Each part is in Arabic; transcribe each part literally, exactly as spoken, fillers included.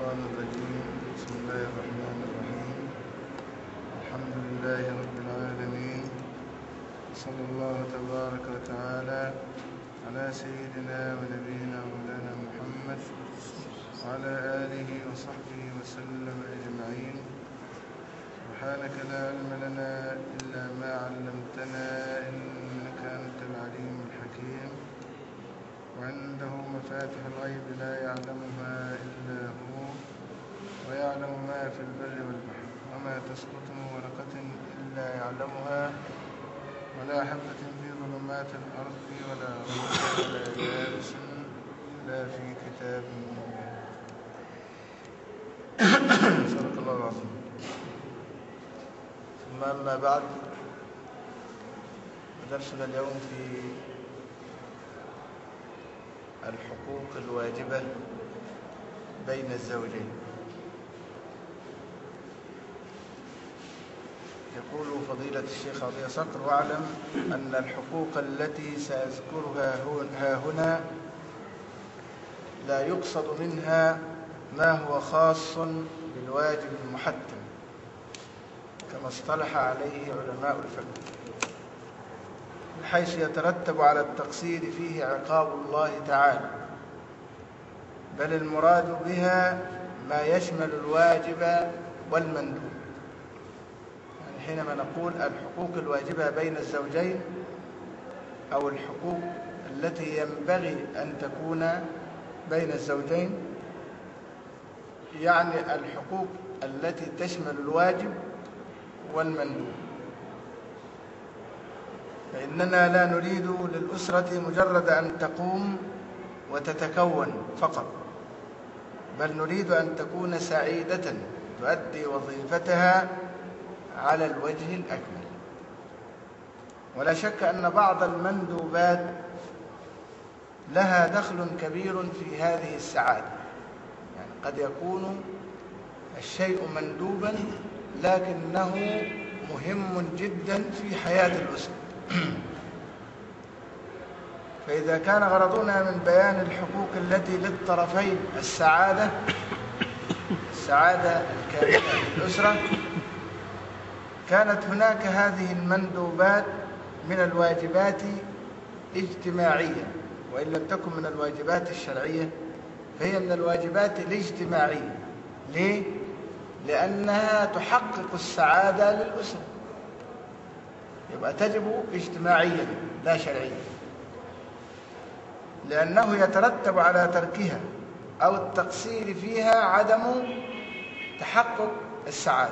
الشيطان الرجيم. بسم الله الرحمن الرحيم. الحمد لله رب العالمين، صلى الله تبارك وتعالى على سيدنا ونبينا مولانا محمد وعلى آله وصحبه وسلم أجمعين. سبحانك لا علم لنا إلا ما علمتنا إنك أنت العليم الحكيم، وعنده مفاتح الغيب لا يعلمها إلا هو، ويعلم ما في البر والبحر، وما تسقط من ورقة إلا يعلمها، ولا حبة في ظلمات الأرض ولا رطب ولا يابس إلا في كتاب مبين. صدق الله العظيم. ثم أما بعد، درسنا اليوم في الحقوق الواجبة بين الزوجين. يقول فضيلة الشيخ عطية صقر: واعلم أن الحقوق التي سأذكرها ها هنا لا يقصد منها ما هو خاص بالواجب المحتم كما اصطلح عليه علماء الفقه، بحيث يترتب على التقصير فيه عقاب الله تعالى، بل المراد بها ما يشمل الواجب والمندوب. يعني حينما نقول الحقوق الواجبة بين الزوجين أو الحقوق التي ينبغي أن تكون بين الزوجين، يعني الحقوق التي تشمل الواجب والمندوب. فإننا لا نريد للأسرة مجرد أن تقوم وتتكون فقط، بل نريد أن تكون سعيدة تؤدي وظيفتها على الوجه الأكمل. ولا شك أن بعض المندوبات لها دخل كبير في هذه السعادة. يعني قد يكون الشيء مندوبا لكنه مهم جدا في حياة الأسرة. فإذا كان غرضنا من بيان الحقوق التي للطرفين السعادة السعادة الكاملة في الأسرة، كانت هناك هذه المندوبات من الواجبات اجتماعية، وإن لم تكن من الواجبات الشرعية فهي من الواجبات الاجتماعية. ليه؟ لأنها تحقق السعادة للأسرة، يبقى تجب اجتماعيا لا شرعيا، لأنه يترتب على تركها أو التقصير فيها عدم تحقق السعادة.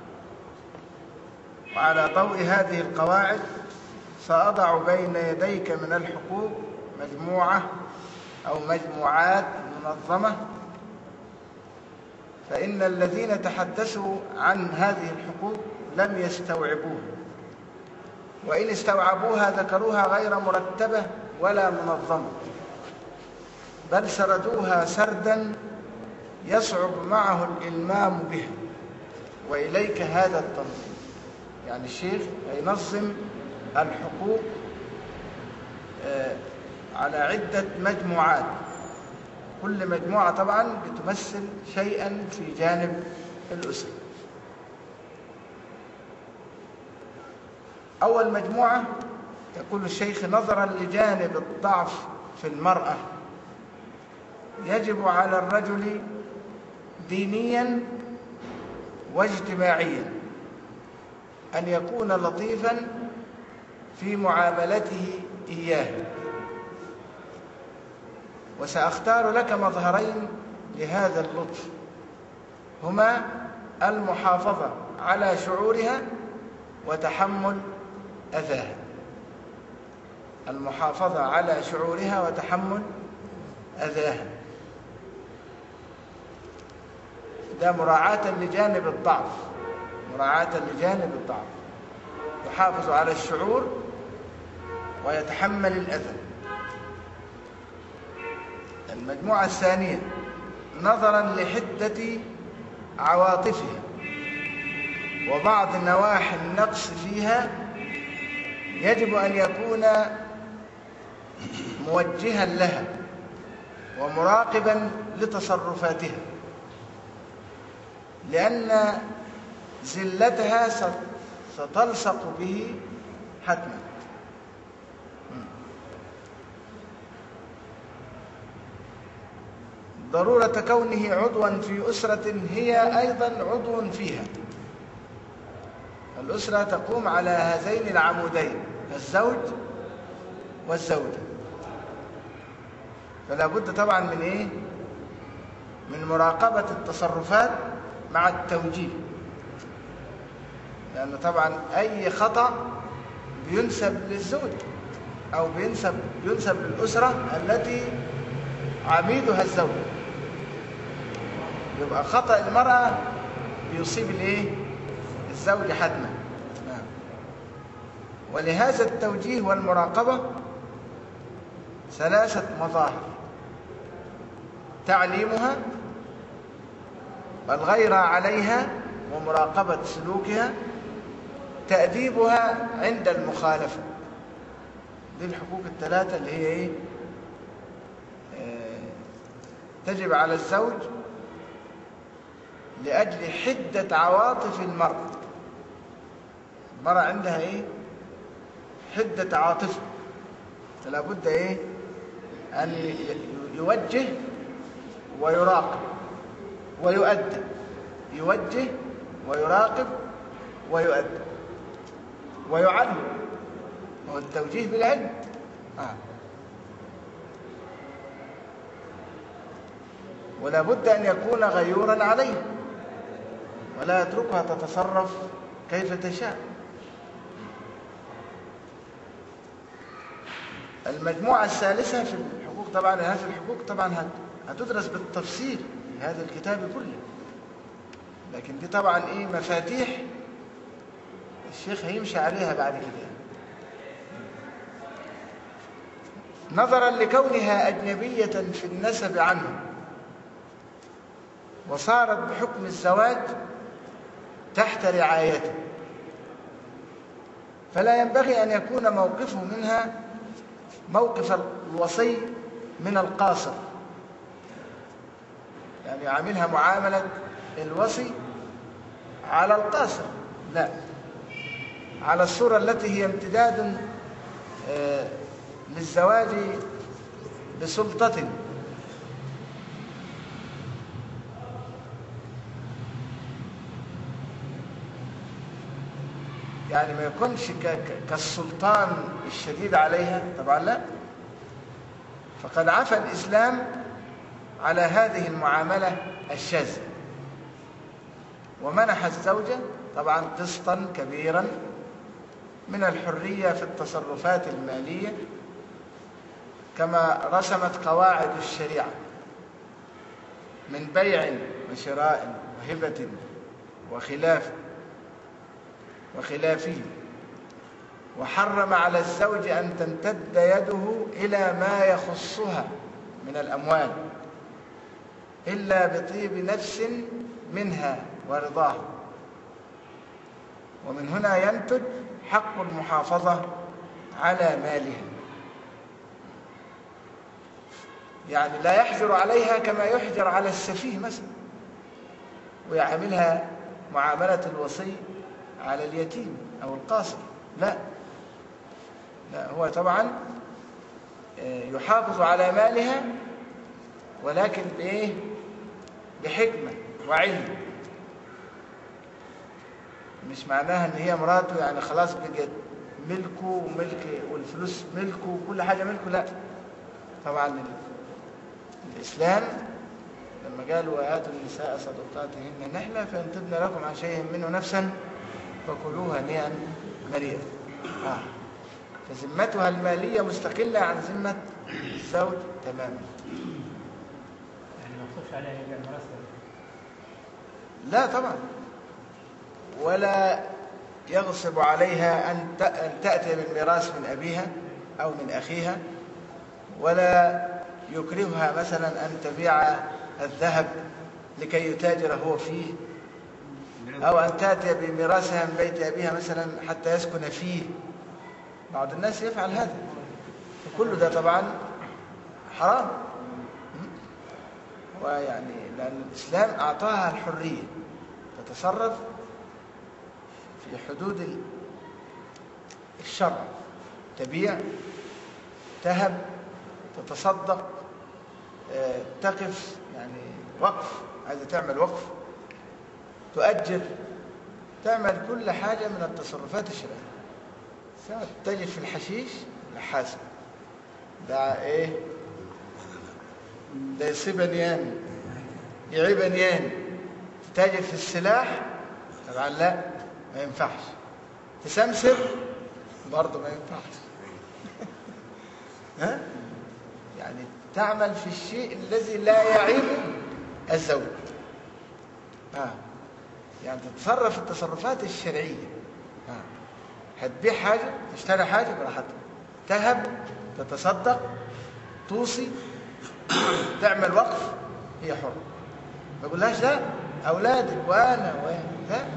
وعلى ضوء هذه القواعد سأضع بين يديك من الحقوق مجموعة أو مجموعات منظمة، فإن الذين تحدثوا عن هذه الحقوق لم يستوعبوها، وإن استوعبوها ذكروها غير مرتبة ولا منظمة، بل سردوها سردا يصعب معه الإلمام بها. وإليك هذا التنظيم. يعني الشيخ ينظم الحقوق على عدة مجموعات، كل مجموعة طبعا بتمثل شيئا في جانب الأسرة. أول مجموعة يقول الشيخ: نظرا لجانب الضعف في المرأة، يجب على الرجل دينيا واجتماعيا أن يكون لطيفا في معاملته إياه. وسأختار لك مظهرين لهذا اللطف، هما المحافظة على شعورها وتحمل أذاها. المحافظة على شعورها وتحمل أذاها، ده مراعاة لجانب الضعف، مراعاة لجانب الضعف، يحافظ على الشعور ويتحمل الأذى. المجموعة الثانية: نظرا لحدة عواطفها وبعض نواحي النقص فيها، يجب أن يكون موجها لها ومراقبا لتصرفاتها. لأن زلتها ستلصق به حتما. ضرورة كونه عضوا في أسرة هي أيضا عضو فيها. الأسرة تقوم على هذين العمودين، الزوج والزوجة، فلا بد طبعا من إيه؟ من مراقبة التصرفات مع التوجيه، لأن طبعا أي خطأ بينسب للزوج أو بينسب ينسب للأسرة التي عميدها الزوج، يبقى خطأ المرأة بيصيب الايه؟ الزوج حتما. ولهذا التوجيه والمراقبة ثلاثة مظاهر: تعليمها، الغيرة عليها ومراقبة سلوكها، تأديبها عند المخالفة. دي الحقوق الثلاثة اللي هي ايه؟ آه تجب على الزوج لأجل حدة عواطف المرأة. المرأة عندها ايه؟ حدة عاطفة، فلا بد ايه؟ أن يوجه ويراقب ويؤدب، يوجه ويراقب ويؤدب ويعلم، هو التوجيه بالعلم. آه. ولا بد أن يكون غيورا عليه ولا يتركها تتصرف كيف تشاء. المجموعة الثالثة في الحقوق، طبعا هذه الحقوق طبعا هتدرس بالتفصيل في هذا الكتاب كله، لكن دي طبعا ايه؟ مفاتيح الشيخ هيمشي عليها بعد كده. نظرا لكونها أجنبية في النسب عنه وصارت بحكم الزواج تحت رعايته، فلا ينبغي أن يكون موقفه منها موقف الوصي من القاصر، يعني يعاملها معاملة الوصي على القاصر، لا، على الصورة التي هي امتداد للزواج بسلطة. يعني ما يكونش كالسلطان الشديد عليها، طبعا لا. فقد عفى الإسلام على هذه المعاملة الشاذة، ومنح الزوجة طبعا قسطا كبيرا من الحرية في التصرفات المالية كما رسمت قواعد الشريعة من بيع وشراء وهبة وخلاف وخلافه. وحرم على الزوج أن تمتد يده إلى ما يخصها من الأموال إلا بطيب نفس منها ورضاها. ومن هنا ينتج حق المحافظة على مالها، يعني لا يحجر عليها كما يحجر على السفيه مثلا ويعاملها معاملة الوصي على اليتيم أو القاصر، لا لا، هو طبعا يحافظ على مالها ولكن بإيه؟ بحكمة وعلم. مش معناها ان هي مراته يعني خلاص بقت ملكه وملك والفلوس ملكه وكل حاجة ملكه، لا. طبعا الإسلام لما قال وآتوا النساء صدقاتهن نحلة فإن تبن لكم عن شيء منه نفسا فكلوها هنيئا مريئا. آه. فذمتها المالية مستقلة عن ذمة الزوج تماما. يعني ما يخصش عليها يبيع الميراث؟ لا طبعا، ولا يغصب عليها أن تأتي بالميراث من أبيها أو من أخيها، ولا يكرهها مثلا أن تبيع الذهب لكي يتاجر هو فيه، أو أن تأتي بميراثها من بيت أبيها مثلا حتى يسكن فيه. بعض الناس يفعل هذا، وكل ده طبعا حرام. ويعني لأن الإسلام أعطاها الحرية تتصرف في حدود الشرع، تبيع، تهب، تتصدق، تقف، يعني وقف، عايزة تعمل وقف، تؤجر، تعمل كل حاجة من التصرفات الشرعية. ساعة تجد في الحشيش حاسب، ده ايه؟ ده يصيب بنيان، يعيب بنيان. تتاجر في السلاح، طبعا لا، ما ينفعش. تسمسر برضه ما ينفعش. ها؟ يعني تعمل في الشيء الذي لا يعيب الزوج. ها؟ يعني تتصرف التصرفات الشرعية. ها؟ هتبيع حاجة، تشتري حاجة براحتك، تهب، تتصدق، توصي، تعمل وقف، هي حرة. ما بقولهاش لا أولادك وأنا وأنا، لا.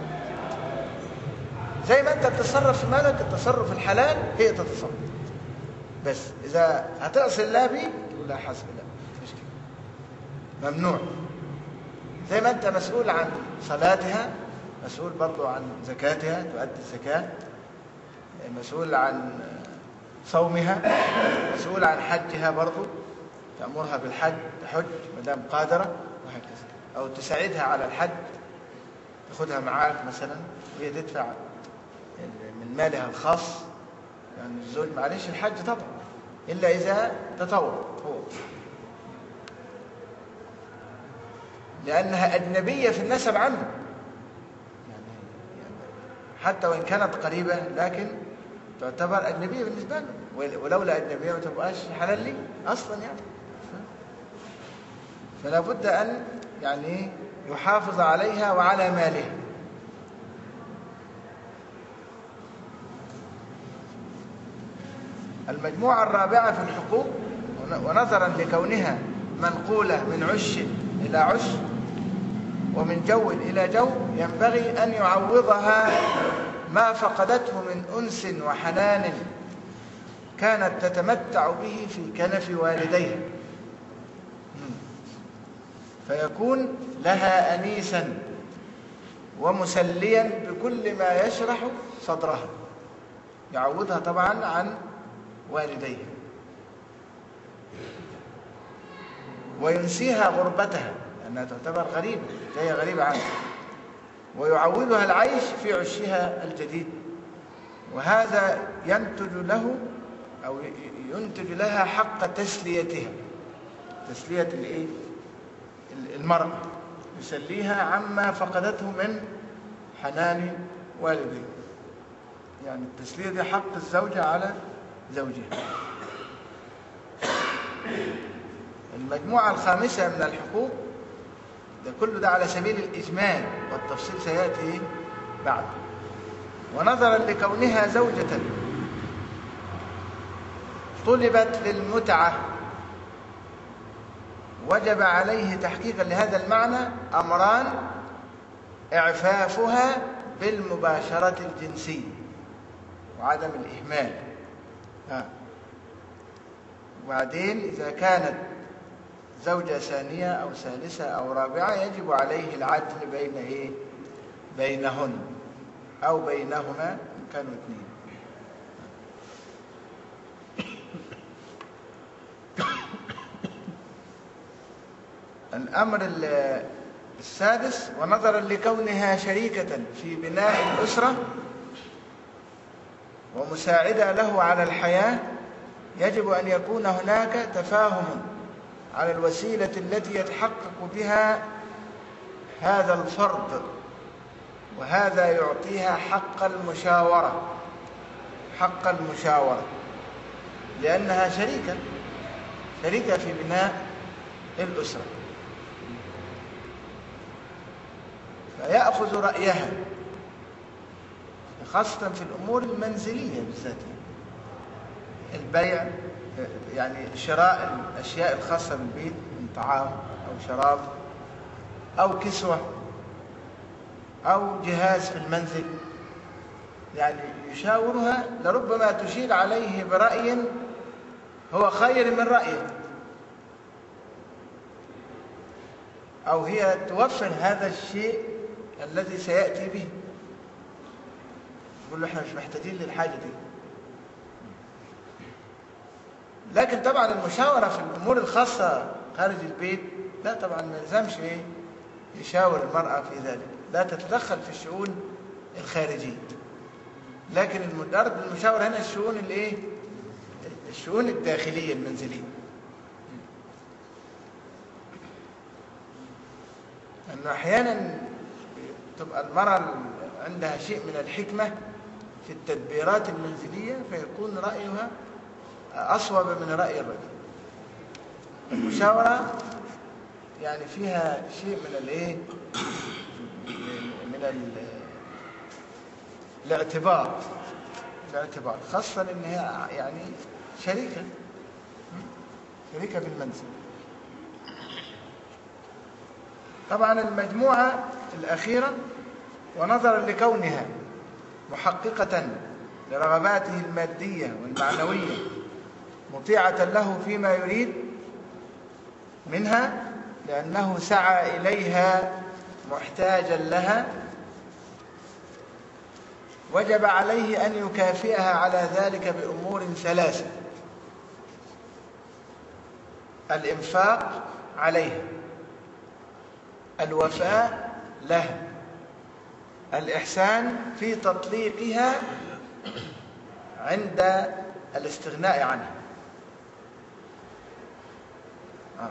زي ما أنت بتتصرف في مالك التصرف الحلال هي تتصرف. بس إذا هتعصي الله بيه تقول لا حسب الله، مش كده، ممنوع. زي ما أنت مسؤول عن صلاتها، مسؤول برضو عن زكاتها، تؤدي الزكاة، مسؤول عن صومها، مسؤول عن حجها برضو، تأمرها بالحج، تحج ما دام قادرة، وهكذا. أو تساعدها على الحج، تاخدها معاك مثلا وهي تدفع من مالها الخاص. يعني الزوج معلش الحج طبعا إلا إذا تطوع هو، لأنها أجنبية في النسب عنه، يعني حتى وإن كانت قريبة لكن تعتبر أجنبية بالنسبة له، ولولا أجنبية ما تبقاش حلال لي أصلا يعني. فلا بد أن يعني يحافظ عليها وعلى مالها. المجموعة الرابعة في الحقوق، ونظرا لكونها منقولة من عش إلى عش ومن جو إلى جو، ينبغي أن يعوضها ما فقدته من أنس وحنان كانت تتمتع به في كنف والديها، فيكون لها أنيسا ومسليا بكل ما يشرح صدرها. يعوضها طبعا عن والديها وينسيها غربتها لأنها تعتبر غريبة، جاية غريبة عنها، ويعودها العيش في عشها الجديد. وهذا ينتج له أو ينتج لها حق تسليتها، تسلية الإيه؟ المرأة، يسليها عما فقدته من حنان والديه. يعني التسلية دي حق الزوجة على زوجها. المجموعة الخامسة من الحقوق، ده كله ده على سبيل الإجمال، والتفصيل سيأتي بعد. ونظرا لكونها زوجة طلبت للمتعة، وجب عليه تحقيقا لهذا المعنى أمران: إعفافها بالمباشرة الجنسية وعدم الإهمال. ها. وبعدين إذا كانت زوجة ثانية أو ثالثة أو رابعة يجب عليه العدل بين إيه؟ بينهن أو بينهما إن كانوا اثنين. الأمر السادس، ونظرا لكونها شريكة في بناء الأسرة ومساعدة له على الحياة، يجب أن يكون هناك تفاهم على الوسيلة التي يتحقق بها هذا الفرض، وهذا يعطيها حق المشاورة، حق المشاورة، لأنها شريكة شريكة في بناء الأسرة، فيأخذ رأيها خاصة في الأمور المنزلية بالذات، البيع، يعني شراء الأشياء الخاصة بالبيت من طعام أو شراب أو كسوة أو جهاز في المنزل. يعني يشاورها، لربما تشير عليه برأي هو خير من رأيه، أو هي توفر هذا الشيء الذي سيأتي به، يقول له احنا مش محتاجين للحاجة دي. لكن طبعا المشاورة في الأمور الخاصة خارج البيت لا طبعا ما يلزمش ايه يشاور المرأة في ذلك، لا تتدخل في الشؤون الخارجية. لكن المدرب المشاورة هنا الشؤون الايه الشؤون الداخلية المنزلية. أنه أحيانا تبقى المرأة عندها شيء من الحكمة في التدبيرات المنزلية فيكون رأيها أصوب من رأي الرجل. المشاورة يعني فيها شيء من الايه من ال... الاعتبار الاعتبار خاصة ان هي يعني شريكة شريكة بالمنزل. طبعا المجموعة الأخيرة ونظرا لكونها محققة لرغباته المادية والمعنوية مطيعة له فيما يريد منها لأنه سعى إليها محتاجا لها، وجب عليه أن يكافئها على ذلك بأمور ثلاثة: الإنفاق عليها، الوفاء لها، الإحسان في تطليقها عند الاستغناء عنها. آه.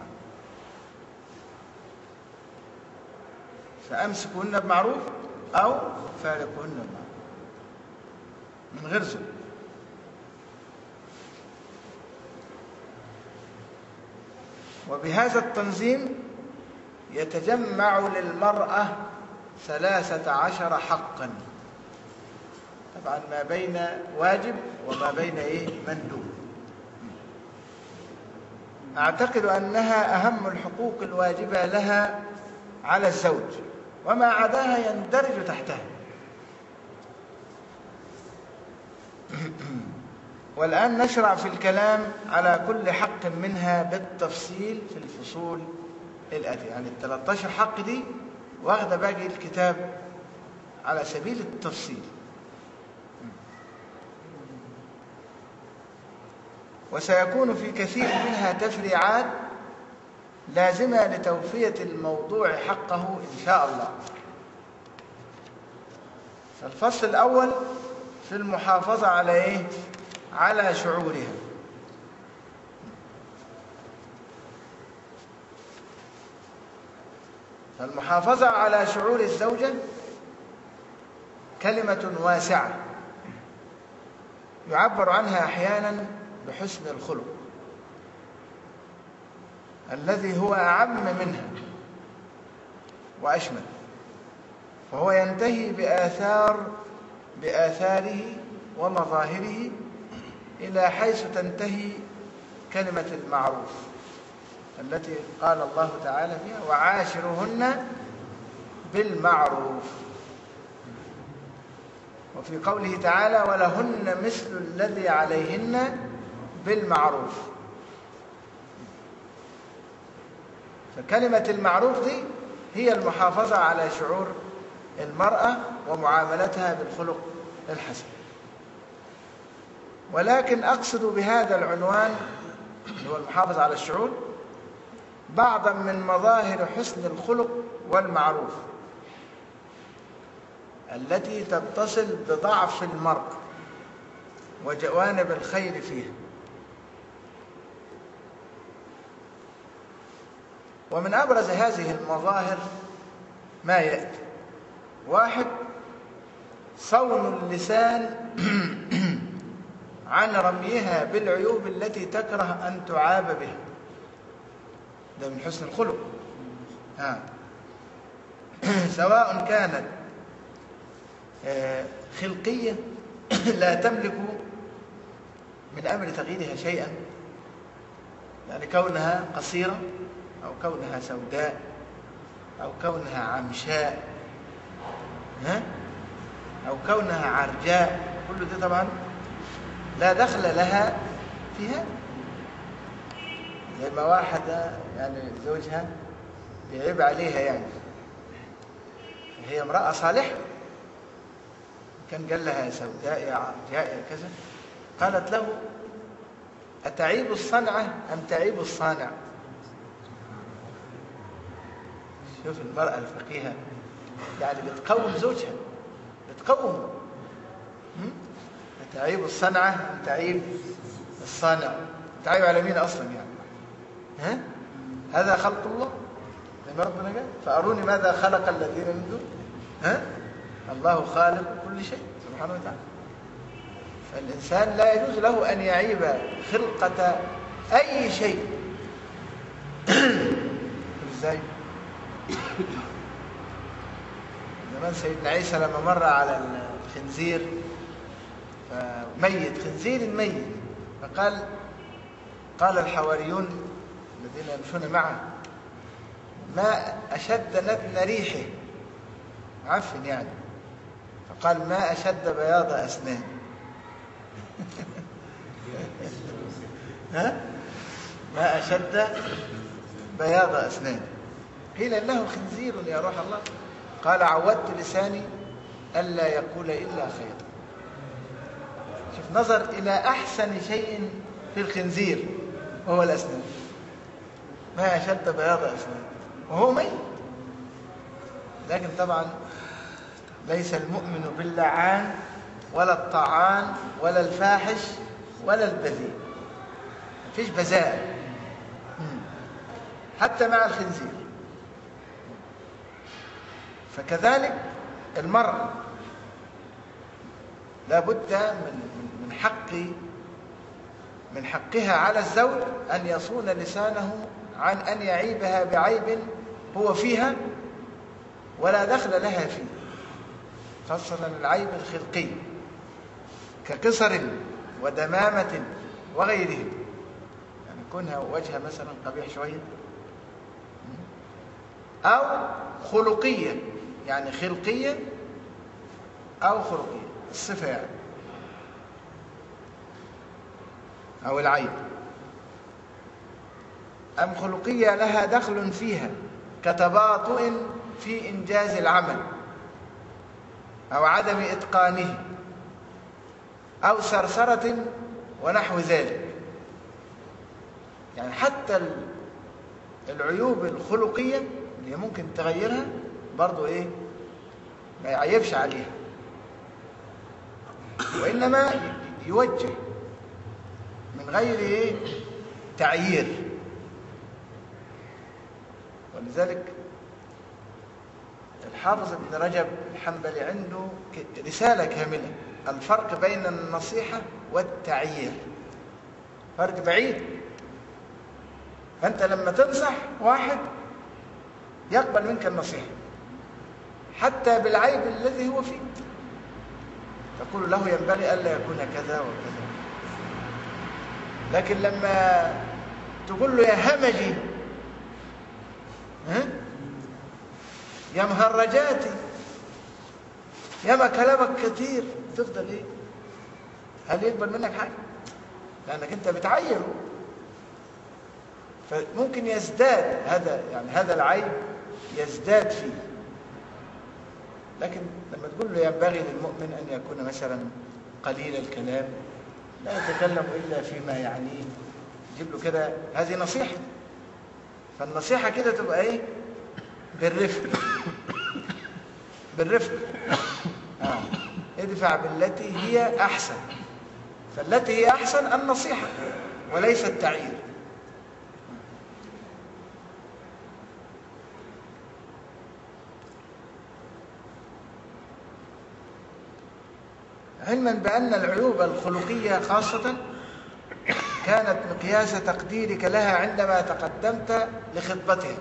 فأمسكوهن بمعروف أو فارقوهن بمعروف من غير ظلم. وبهذا التنظيم يتجمع للمرأة ثلاثة عشر حقا، طبعا ما بين واجب وما بين إيه مندوب. أعتقد أنها أهم الحقوق الواجبة لها على الزوج، وما عداها يندرج تحتها. والآن نشرع في الكلام على كل حق منها بالتفصيل في الفصول الآتية. يعني الثلاثة عشر حق دي واخدة باقي الكتاب على سبيل التفصيل. وسيكون في كثير منها تفريعات لازمة لتوفية الموضوع حقه إن شاء الله. فالفصل الأول في المحافظة على إيه؟ على شعورها. فالمحافظة على شعور الزوجة كلمة واسعة يعبر عنها أحيانا بحسن الخلق الذي هو أعم منها وأشمل، وهو ينتهي بآثار بآثاره ومظاهره إلى حيث تنتهي كلمة المعروف التي قال الله تعالى فيها: وعاشرهن بالمعروف. وفي قوله تعالى: ولهن مثل الذي عليهن بالمعروف. فكلمة المعروف دي هي المحافظة على شعور المرأة ومعاملتها بالخلق الحسن. ولكن أقصد بهذا العنوان اللي هو المحافظة على الشعور بعضا من مظاهر حسن الخلق والمعروف التي تتصل بضعف المرء وجوانب الخير فيها. ومن أبرز هذه المظاهر ما يأتي: واحد، صون اللسان عن رميها بالعيوب التي تكره أن تعاب بها. ده من حسن الخلق. ها. سواء كانت خلقية لا تملك من أمر تغييرها شيئا، يعني كونها قصيرة أو كونها سوداء أو كونها عمشاء، ها؟ أو كونها عرجاء، كل ده طبعا لا دخل لها فيها. زي ما واحدة يعني زوجها بيعيب عليها، يعني هي امرأة صالحة، كان قال لها يا سوداء يا عرجاء يا كذا، قالت له أتعيب الصنعة أم تعيب الصانع؟ شوف المرأة الفقيهة يعني بتقوم زوجها، بتقوم. أتعيب الصنعة أم تعيب الصانع؟ تعيب على مين أصلا يعني؟ ها؟ هذا خلق الله زي ما ربنا قال فأروني ماذا خلق الذين من دون. ها؟ الله خالق كل شيء سبحانه وتعالى. فالإنسان لا يجوز له أن يعيب خلقة أي شيء. إزاي؟ زمان سيدنا عيسى لما مر على الخنزير ميت، خنزير ميت، فقال قال الحواريون الذين يمشون معه ما أشد نتن ريحه، عفن يعني، فقال ما أشد بياض أسنان. ها؟ ما أشد بياض أسنان. قيل إنه خنزير يا روح الله، قال عودت لساني ألا يقول إلا خير. شوف نظر إلى أحسن شيء في الخنزير وهو الأسنان، ما أشد بياض أسنان وهو ميت. لكن طبعا ليس المؤمن باللعان ولا الطعان ولا الفاحش ولا البذيء، مفيش بذاء حتى مع الخنزير. فكذلك المرأة لا بد من من حق من حقها على الزوج أن يصون لسانه عن أن يعيبها بعيب هو فيها ولا دخل لها فيه، خاصة العيب الخلقي كقصر ودمامة وغيره، يعني كونها وجهها مثلا قبيح شوية، أو خلقية يعني خلقية أو خلقية الصفة يعني أو العيب، أم خلقية لها دخل فيها كتباطؤ في إنجاز العمل أو عدم إتقانه أو سرسرة ونحو ذلك. يعني حتى العيوب الخلقية اللي ممكن تغيرها برضو إيه ما يعيبش عليها، وإنما يوجه من غير إيه تعيير. ولذلك الحافظ ابن رجب الحنبلي عنده رسالة كاملة الفرق بين النصيحة والتعيير، فرق بعيد. فأنت لما تنصح واحد يقبل منك النصيحة حتى بالعيب الذي هو فيه، تقول له ينبغي ألا يكون كذا وكذا. لكن لما تقول له يا همجي، ها؟ يا مهرجاتي، يا ما كلامك كثير، تفضل ايه؟ هل يقبل منك حاجة؟ لأنك أنت بتعيره، فممكن يزداد هذا يعني هذا العيب يزداد فيه. لكن لما تقول له ينبغي للمؤمن أن يكون مثلا قليل الكلام، لا يتكلم إلا فيما يعنيه، جيب له كده، هذه نصيحة. فالنصيحة كده تبقى إيه؟ بالرفق، بالرفق. آه. ادفع بالتي هي أحسن، فالتي هي أحسن النصيحة وليس التعيير. علما بأن العيوب الخلقية خاصة كانت مقياس تقديرك لها عندما تقدمت لخطبتها،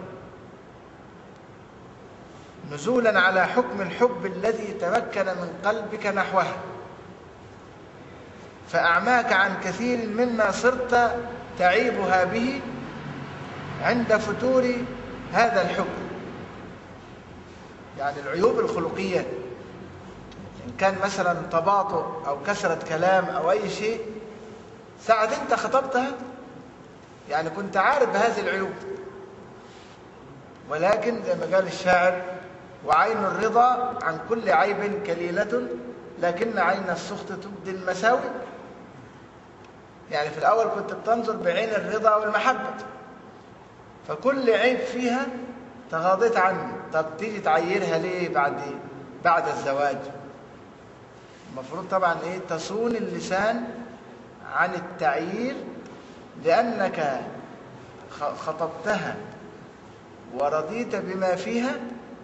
نزولا على حكم الحب الذي تمكن من قلبك نحوها، فأعماك عن كثير مما صرت تعيبها به عند فتور هذا الحب. يعني العيوب الخلقية إن كان مثلا تباطؤ أو كثرة كلام أو أي شيء، ساعة أنت خطبتها يعني كنت عارف بهذه العيوب، ولكن زي ما قال الشاعر وعين الرضا عن كل عيب كليلة، لكن عين السخط تبدي المساوي. يعني في الأول كنت بتنظر بعين الرضا والمحبة، فكل عيب فيها تغاضيت عنه. طب تيجي تعيرها ليه بعد بعد الزواج؟ المفروض طبعا ايه؟ تصون اللسان عن التعيير، لأنك خطبتها ورضيت بما فيها،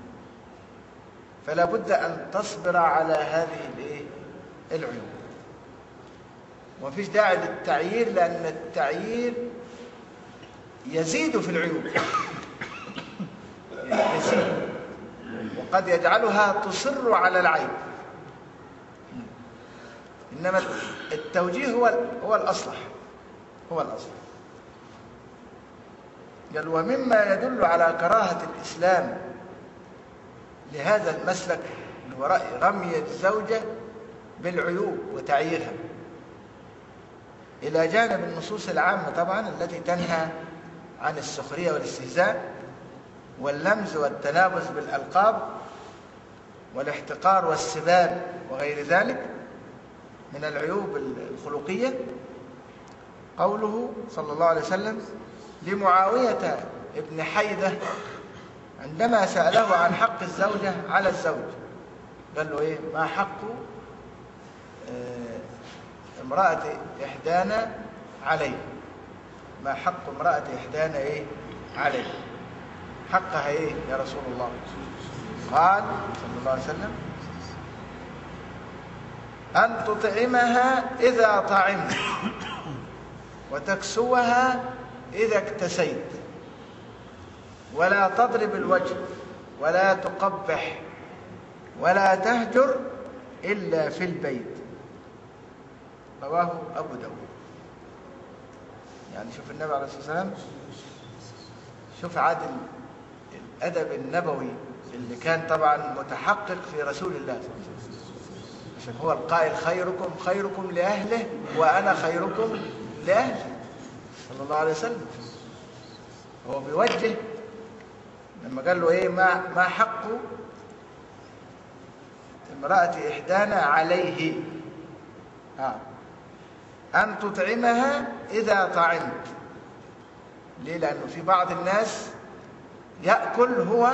فلا بد أن تصبر على هذه الايه؟ العيوب. ومفيش داعي للتعيير، لأن التعيير يزيد في العيوب، يزيد، وقد يجعلها تصر على العيب. إنما التوجيه هو هو الأصلح، هو الأصلح. قال ومما يدل على كراهة الإسلام لهذا المسلك اللي هو رمي الزوجة بالعيوب وتعييرها، إلى جانب النصوص العامة طبعا التي تنهى عن السخرية والاستهزاء واللمز والتنابز بالألقاب والاحتقار والسباب وغير ذلك من العيوب الخلقية، قوله صلى الله عليه وسلم لمعاوية ابن حيدة عندما سأله عن حق الزوجة على الزوج، قال له إيه؟ ما حق امرأة إحدانا عليه؟ ما حق امرأة إحدانا إيه؟ عليه؟ حقها إيه يا رسول الله؟ قال صلى الله عليه وسلم أن تطعمها إذا طعمت، وتكسوها إذا اكتسيت، ولا تضرب الوجه، ولا تقبح، ولا تهجر إلا في البيت. رواه أبو داود. يعني شوف النبي عليه الصلاة والسلام، شوف عادل الأدب النبوي اللي كان طبعا متحقق في رسول الله صلى الله عليه وسلم، عشان هو القائل خيركم خيركم لأهله وأنا خيركم لأهلي صلى الله عليه وسلم. هو بيوجه لما قال له إيه؟ ما ما حق امرأة إحدانا عليه؟ آه. أن تطعمها إذا طعمت. ليه؟ لأنه في بعض الناس يأكل هو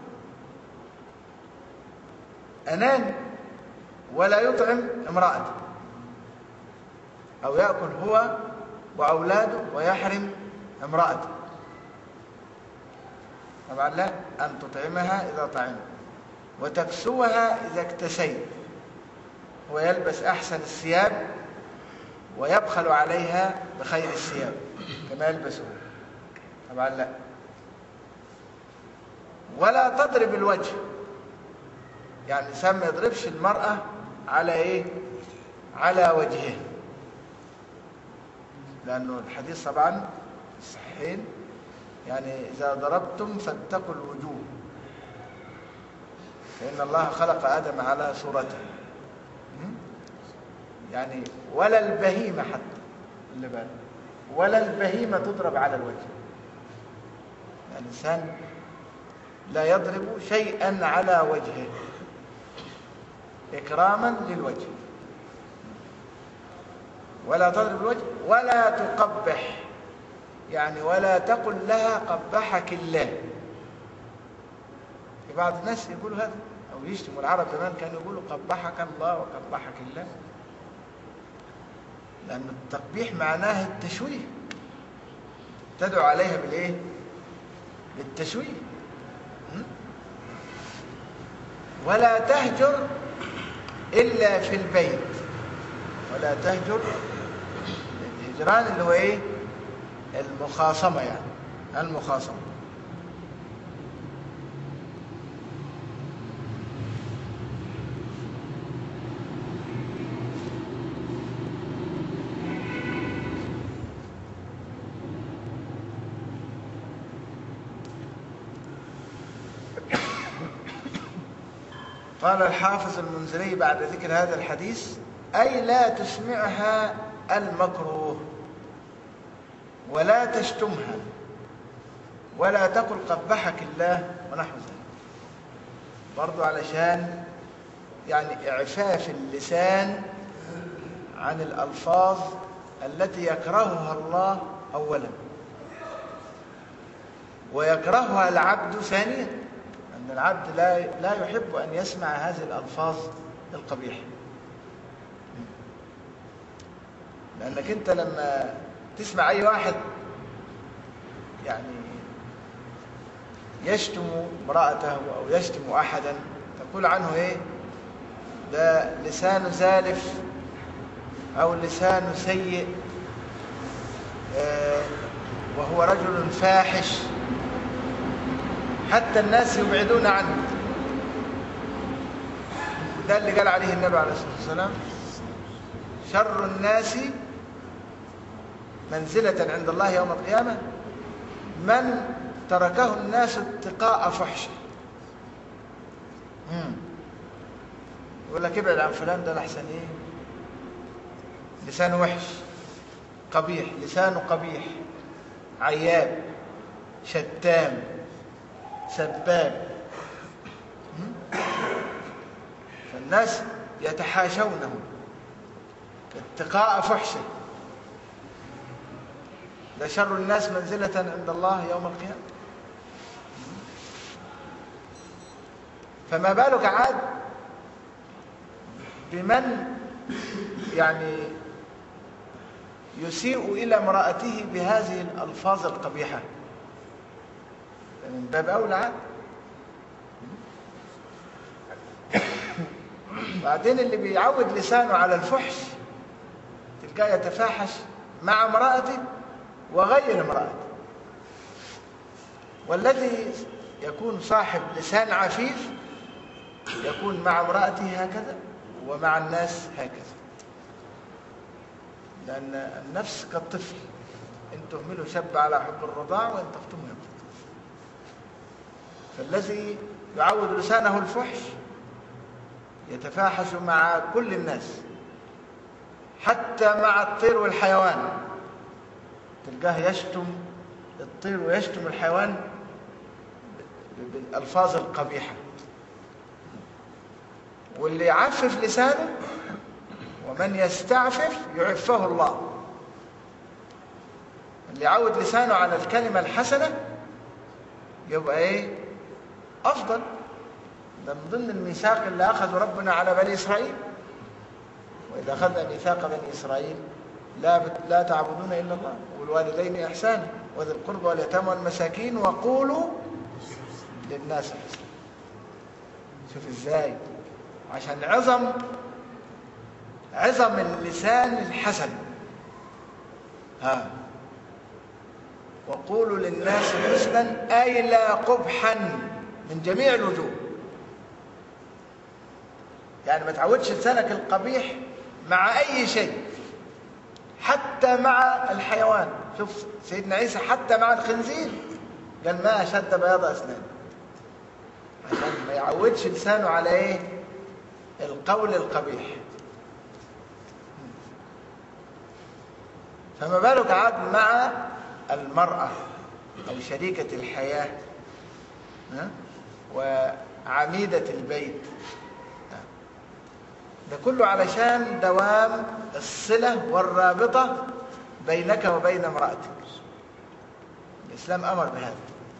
أنان ولا يطعم امرأته، أو يأكل هو وأولاده ويحرم امرأته. طبعا لا، أن تطعمها إذا طعمت، وتكسوها إذا اكتسيت. هو يلبس أحسن الثياب ويبخل عليها بخير الثياب كما يلبسه. طبعا لا. ولا تضرب الوجه، يعني الإنسان ما يضربش المرأة على إيه؟ على وجهه، لأنه الحديث طبعا الصحيحين يعني إذا ضربتم فاتقوا الوجوه، فإن الله خلق آدم على صورته. يعني ولا البهيمة حتى اللي بالك، ولا البهيمة تضرب على الوجه. يعني الإنسان لا يضرب شيئا على وجهه إكراما للوجه. ولا تضرب الوجه، ولا تقبح، يعني ولا تقل لها قبحك الله. في بعض الناس يقولوا هذا، أو يشتموا. العرب زمان كانوا يقولوا قبحك الله وقبحك الله، لأن التقبيح معناه التشويه، تدعو عليها بالإيه؟ بالتشويه. ولا تهجر إلا في البيت. ولا تهجر، الهجران اللي هو إيه؟ المخاصمة، يعني المخاصمة. قال الحافظ المنذري بعد ذكر هذا الحديث: أي لا تسمعها المكروه، ولا تشتمها، ولا تقل قبحك الله ونحو ذلك. برضو علشان يعني إعفاف اللسان عن الألفاظ التي يكرهها الله أولا ويكرهها العبد ثانيا، أن العبد لا لا يحب أن يسمع هذه الألفاظ القبيحة. لأنك أنت لما تسمع أي واحد يعني يشتم امرأته أو يشتم أحدا تقول عنه إيه؟ ده لسان زالف أو لسان سيء، آه وهو رجل فاحش، حتى الناس يبعدون عنه. ده اللي قال عليه النبي عليه الصلاة والسلام: شر الناس منزلة عند الله يوم القيامة من تركه الناس اتقاء فحشه. يقول لك ابعد عن فلان، ده لحسن ايه؟ لسانه وحش، قبيح، لسانه قبيح، عياب، شتام، سباب. فالناس يتحاشونه اتقاء فحشه. ده شر الناس منزلة عند الله يوم القيامة. فما بالك عاد بمن يعني يسيء إلى امرأته بهذه الألفاظ القبيحة؟ من باب أولى عاد. بعدين اللي بيعود لسانه على الفحش تلقاه يتفاحش مع امرأته وغير امرأته. والذي يكون صاحب لسان عفيف يكون مع امرأته هكذا ومع الناس هكذا، لأن النفس كالطفل، إن تهمله شب على حب الرضاع وإن تفطمه يموت. فالذي يعود لسانه الفحش يتفاحش مع كل الناس، حتى مع الطير والحيوان تلقاه يشتم الطير ويشتم الحيوان بالألفاظ القبيحة. واللي يعفف لسانه ومن يستعفف يعفه الله. اللي يعود لسانه على الكلمة الحسنة يبقى ايه؟ أفضل. ده من ضمن الميثاق اللي أخذه ربنا على بني إسرائيل: وإذا أخذنا ميثاق بني إسرائيل لا لا تعبدون إلا الله والوالدين إحسانا وذي القربى واليتامى والمساكين وقولوا للناس حسنا. شوف إزاي، عشان عظم عظم اللسان الحسن. ها وقولوا للناس حسنا أي لا قبحا من جميع الوجوه. يعني ما تعودش لسانك القبيح مع أي شيء، حتى مع الحيوان. شوف سيدنا عيسى حتى مع الخنزير قال: ما أشد بياض أسنان، عشان ما يعودش لسانه على إيه؟ القول القبيح. فما بالك عاد مع المرأة أو شريكة الحياة وعميدة البيت. ده كله علشان دوام الصلة والرابطة بينك وبين امرأتك. الإسلام أمر بهذا.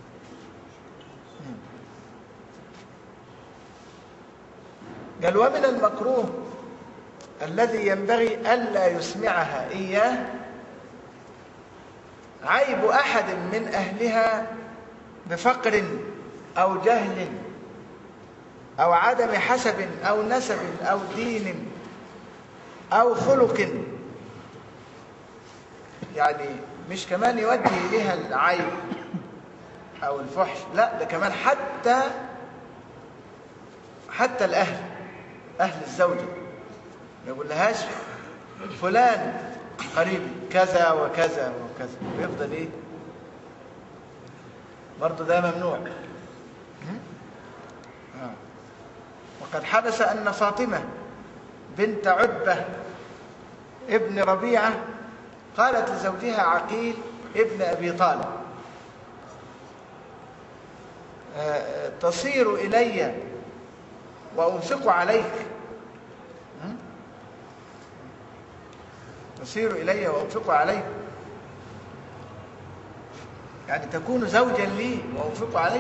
قال: ومن المكروه الذي ينبغي ألا يسمعها إياه عيب أحد من أهلها بفقر أو جهل أو عدم حسب أو نسب أو دين أو خلق. يعني مش كمان يودي إليها العيب أو الفحش، لا، ده كمان حتى حتى الأهل، أهل الزوجة ما يقولهاش فلان قريبي كذا وكذا وكذا، ويفضل إيه؟ برضه ده ممنوع. آه. وقد حدث أن فاطمة بنت عتبة ابن ربيعة قالت لزوجها عقيل ابن أبي طالب: تصير إلي وأنفق عليك، تسير إلي وأنفق عليك، يعني تكون زوجا لي وأنفق عليك.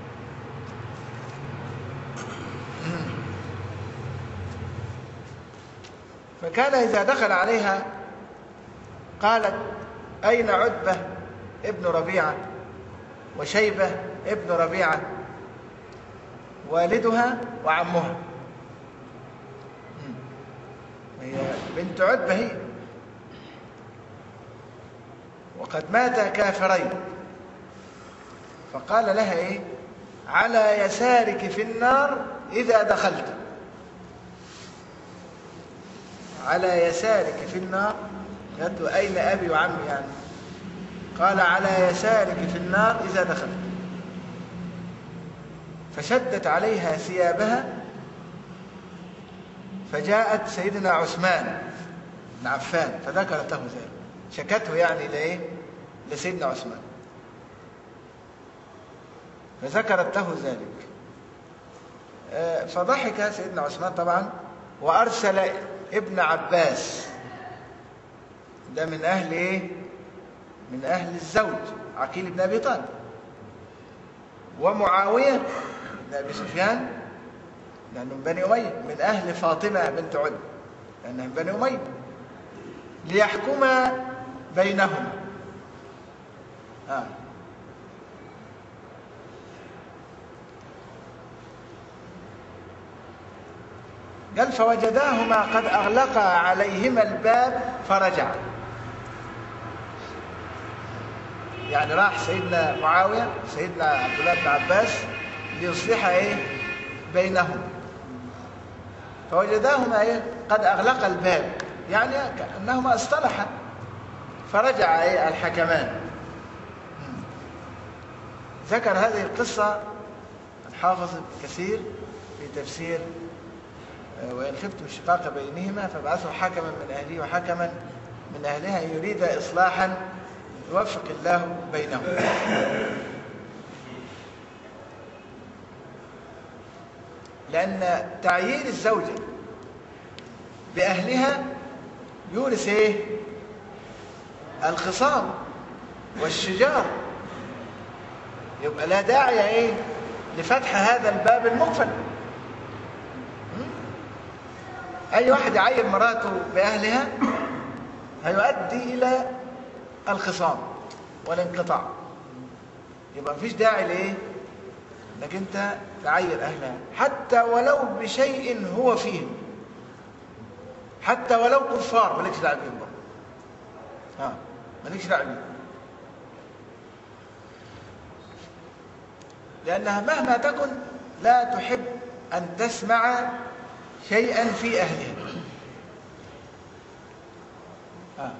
فكان إذا دخل عليها قالت: أين عتبة ابن ربيعة وشيبة ابن ربيعة والدها وعمها؟ هي بنت عتبة هي، وقد ماتا كافرين. فقال لها إيه؟ على يسارك في النار إذا دخلت. على يسارك في النار، قالت له: أين أبي وعمي يعني؟ قال: على يسارك في النار إذا دخلت. فشدت عليها ثيابها، فجاءت سيدنا عثمان بن عفان فذكرت له ذلك، شكته يعني لإيه؟ لسيدنا عثمان، فذكرت له ذلك. فضحك سيدنا عثمان طبعا، وأرسل ابن عباس، ده من أهل إيه؟ من أهل الزوج، عقيل بن أبي طالب، ومعاوية بن أبي سفيان لأنه من بني أمية، من أهل فاطمة بنت عتبة لأنها من بني أمية، ليحكما بينهما. آه. قال: فوجداهما قد أغلقا عليهما الباب فرجعا. يعني راح سيدنا معاوية سيدنا عبد الله بن عباس ليصلح ايه بينهم، فوجداهما ايه قد أغلق الباب، يعني كأنهما اصطلحا، فرجع ايه الحكمان. ذكر هذه القصة الحافظ ابن كثير في تفسير: وإن خفتم الشقاق بينهما فابعثوا حكما من أهله وحكما من أهلها يريد إصلاحا يوفق الله بينهم. لأن تعيين الزوجة بأهلها يورث إيه؟ الخصام والشجار، يبقى لا داعي إيه؟ لفتح هذا الباب المقفل. أي واحد يعين مراته بأهلها هيؤدي إلى الخصام والانقطاع، يبقى مفيش داعي لإيه؟ إنك أنت تعين أهلها حتى ولو بشيء هو فيه، حتى ولو كفار مالكش داعي بهم برضه. ها مالكش داعي بهم، لأنها مهما تكن لا تحب أن تسمع شيئا في أهلها. ها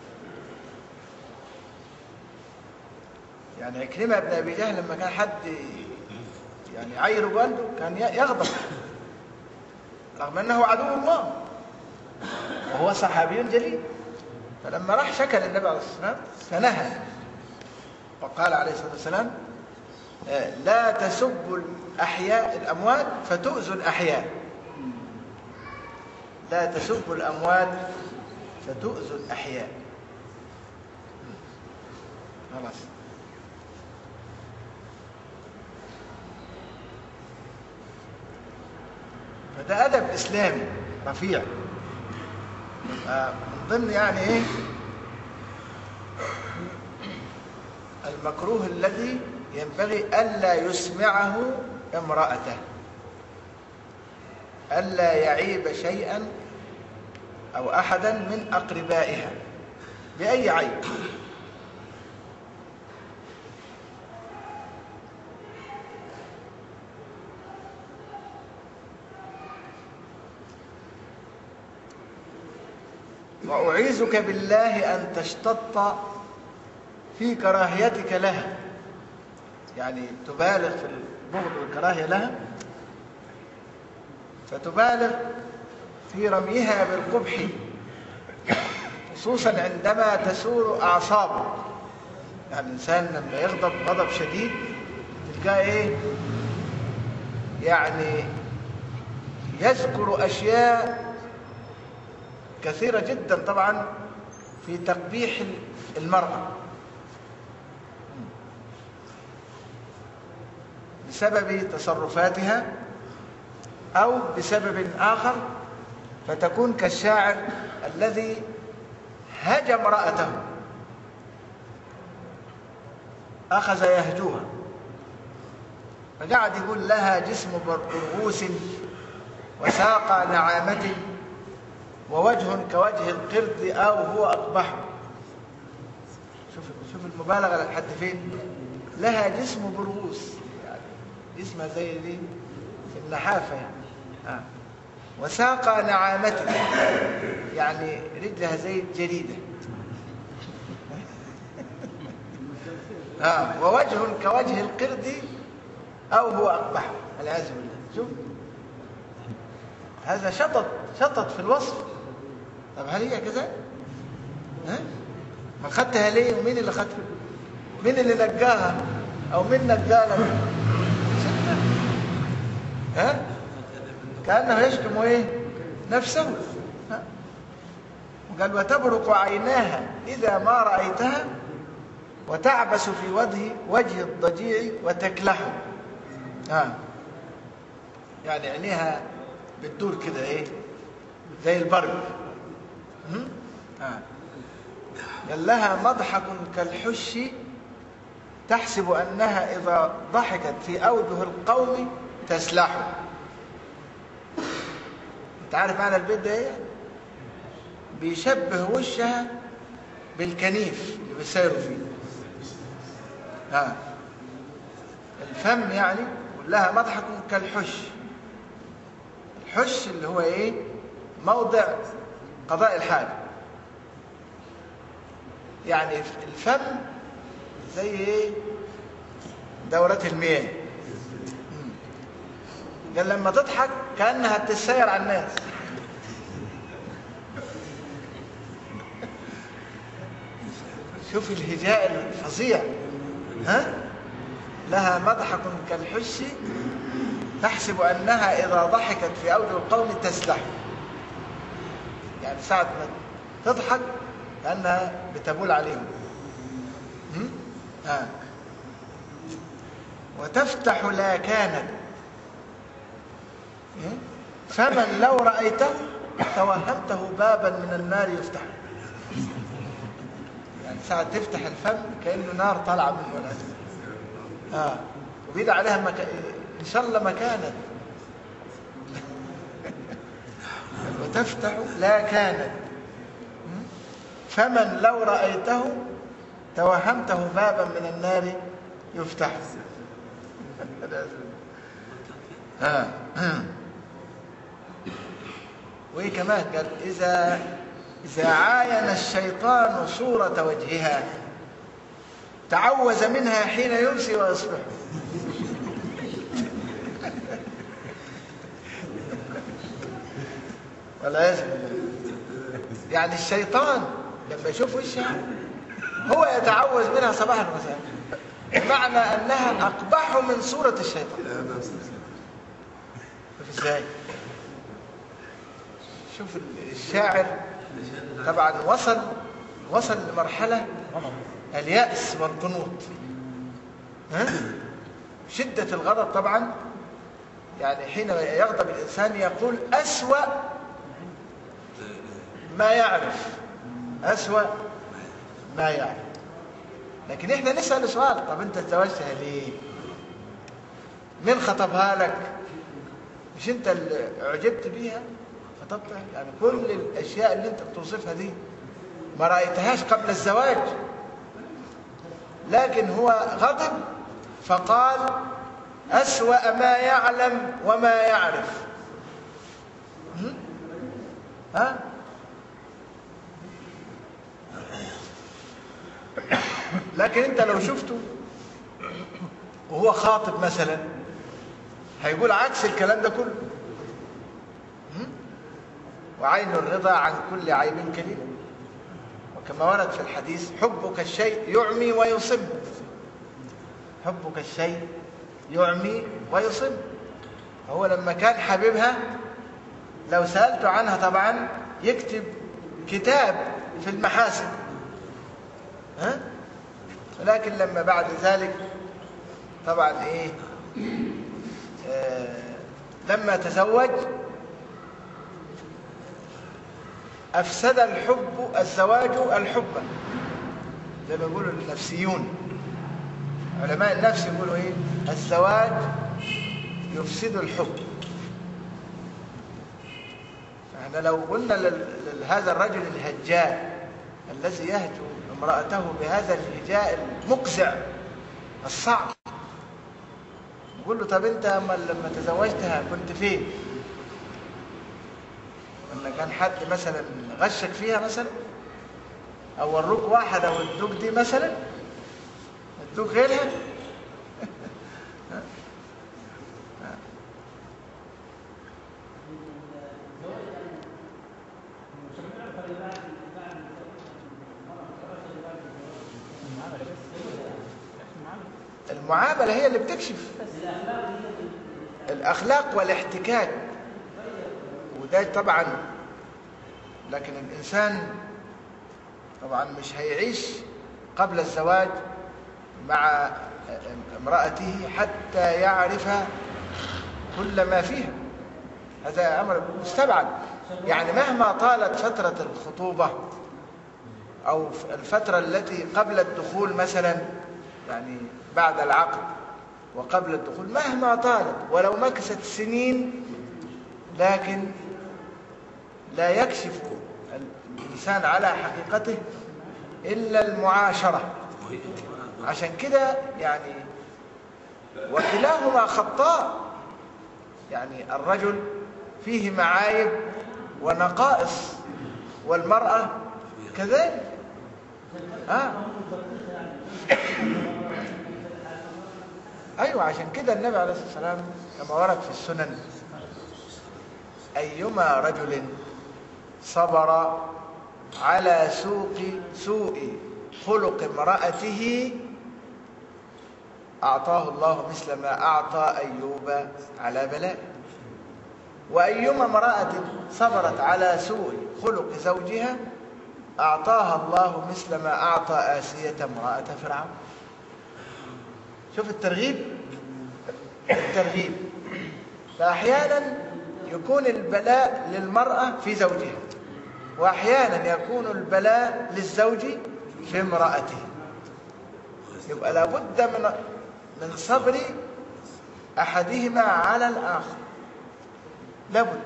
يعني عكرمة بن أبي جهل لما كان حد يعني عيره قلبه كان يغضب رغم أنه عدو الله وهو صحابي جليل، فلما راح شكى للنبي عليه الصلاة والسلام فنهى وقال عليه الصلاة والسلام: لا تسبوا الأحياء الأموات فتؤذوا الأحياء، لا تسبوا الأموات فتؤذوا الأحياء. خلاص. فده أدب إسلامي رفيع، من ضمن يعني إيه المكروه الذي ينبغي ألا يسمعه امرأته، ألا يعيب شيئا أو أحدا من أقربائها بأي عيب. وأعيذك بالله أن تشتط في كراهيتك لها، يعني تبالغ في البغض والكراهية لها، فتبالغ في رميها بالقبح، خصوصا عندما تسور أعصابه. يعني الإنسان لما يغضب غضب شديد تلقاه إيه يعني يذكر أشياء كثيرة جدا طبعا في تقبيح المرأة بسبب تصرفاتها أو بسبب آخر، فتكون كالشاعر الذي هجى امرأته، أخذ يهجوها، فقعد يقول لها جسم برغوث وساق نعامة ووجه كوجه القرد أو هو أقبح. شوف شوف المبالغة لحد فين. لها جسم برغوث، يعني جسمها زي دي في النحافة يعني. آه. وساق نعامة، يعني رجلها زي الجريدة. آه. ووجه كوجه القرد أو هو أقبح، والعياذ بالله. شوف هذا شطط شطط في الوصف. طب هل هي كذا؟ ها؟ ما خدتها ليه؟ ومين اللي خدتها؟ مين اللي نجاها؟ أو مين نجاها؟ ها؟ كأنه يشتم إيه؟ نفسه. ها؟ وقال وتبرق عيناها إذا ما رأيتها وتعبس في وجه وجه الضجيع وتكلحه. ها؟ يعني عينيها بتدور كده إيه؟ زي البرق. ها؟ قال لها مضحك كالحش تحسب أنها إذا ضحكت في أوجه القوم تسلحه. أنت عارف معنى البيت ده إيه؟ بيشبه وشها بالكنيف اللي بيسيروا فيه. ها. الفم يعني لها مضحك كالحش. الحش اللي هو إيه؟ موضع قضاء الحاجة. يعني الفم زي إيه؟ دورة المياه. قال لما تضحك كأنها بتسير على الناس. شوف الهجاء الفظيع. ها؟ لها مضحك كالحش تحسب أنها إذا ضحكت في أوجه القوم تسلح. يعني ساعة ما تضحك كأنها بتبول عليهم. ها. وتفتح لا كانت فمن لو رأيته توهمته بابا من النار يفتح. يعني ساعة تفتح الفم كأنه نار طالعة منه ولا آه. وبيد عليها مك... إن شاء الله مكانت. وتفتح لا كانت فمن لو رأيته توهمته بابا من النار يفتح. آه. وإيه كمان قال إذا إذا عاين الشيطان صورة وجهها تعوذ منها حين يمسي ويصبح. والعياذ بالله. يعني الشيطان لما يشوف وشها هو يتعوذ منها صباحا ومساء، بمعنى أنها أقبح من صورة الشيطان. شوف ازاي. شوف الشاعر طبعا وصل وصل لمرحلة اليأس والقنوط. ها؟ شدة الغضب طبعا، يعني حين يغضب الإنسان يقول أسوأ ما يعرف، أسوأ ما يعرف. لكن إحنا نسأل سؤال، طب أنت اتزوجتها ليه؟ مين خطبها لك؟ مش أنت اللي أعجبت بيها خطبتها؟ يعني كل الأشياء اللي أنت بتوصفها دي ما رأيتهاش قبل الزواج، لكن هو غضب فقال أسوأ ما يعلم وما يعرف. ها؟ لكن انت لو شفته وهو خاطب مثلا هيقول عكس الكلام ده كله. وعين الرضا عن كل عيب كريم، وكما ورد في الحديث حبك الشيء يعمي ويصم. حبك الشيء يعمي ويصم. هو لما كان حبيبها لو سألته عنها طبعا يكتب كتاب في المحاسن، ها؟ ولكن لما بعد ذلك طبعا ايه آه لما تزوج أفسد الحب الزواج الحب، زي ما يقولوا النفسيون، علماء النفس يقولوا ايه؟ الزواج يفسد الحب. احنا لو قلنا لهذا الرجل الهجاء الذي يهجو امرأته بهذا الهجاء المقزع الصعب، نقول له طب انت لما تزوجتها كنت فين؟ ان كان حد مثلا غشك فيها مثلا، او وروك واحده وادوك دي مثلا، ادوك غيرها. المعامله هي اللي بتكشف الاخلاق والاحتكاك، وده طبعا. لكن الإنسان طبعا مش هيعيش قبل الزواج مع امرأته حتى يعرف كل ما فيها، هذا أمر مستبعد. يعني مهما طالت فترة الخطوبة أو الفترة التي قبل الدخول مثلا، يعني بعد العقد وقبل الدخول، مهما طالت ولو مكثت سنين، لكن لا يكشف الإنسان على حقيقته إلا المعاشرة. عشان كده يعني وكلاهما خطاء، يعني الرجل فيه معايب ونقائص والمرأة كذلك. آه. أيوة، عشان كده النبي عليه الصلاة والسلام كما ورد في السنن: أيما رجل صبر على سوء سوء خلق امرأته أعطاه الله مثل ما أعطى أيوب على بلاء، وأيما امرأة صبرت على سوء خلق زوجها أعطاها الله مثل ما أعطى آسية امرأة فرعون. شوف الترغيب، الترغيب. فأحيانا يكون البلاء للمرأة في زوجها، وأحيانا يكون البلاء للزوج في امرأته. يبقى لابد من من صبر أحدهما على الآخر، لابد.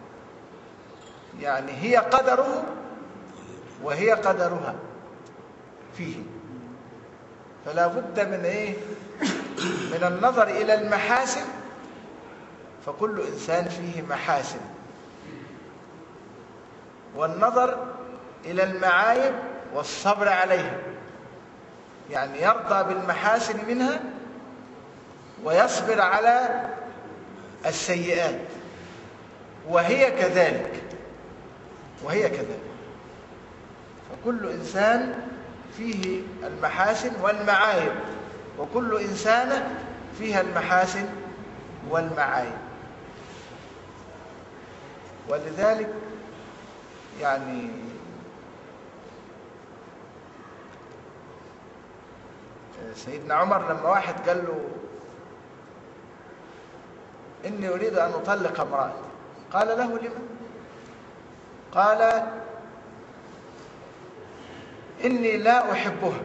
يعني هي قدره وهي قدرها فيه، فلا بد من ايه؟ من النظر إلى المحاسن، فكل إنسان فيه محاسن، والنظر إلى المعايب والصبر عليها، يعني يرضى بالمحاسن منها ويصبر على السيئات، وهي كذلك وهي كذلك فكل إنسان فيه المحاسن والمعايب، وكل إنسانة فيها المحاسن والمعايب. ولذلك يعني سيدنا عمر لما واحد قال له: إني أريد أن أطلق امرأتي، قال له: لمن؟ قال: إني لا أحبها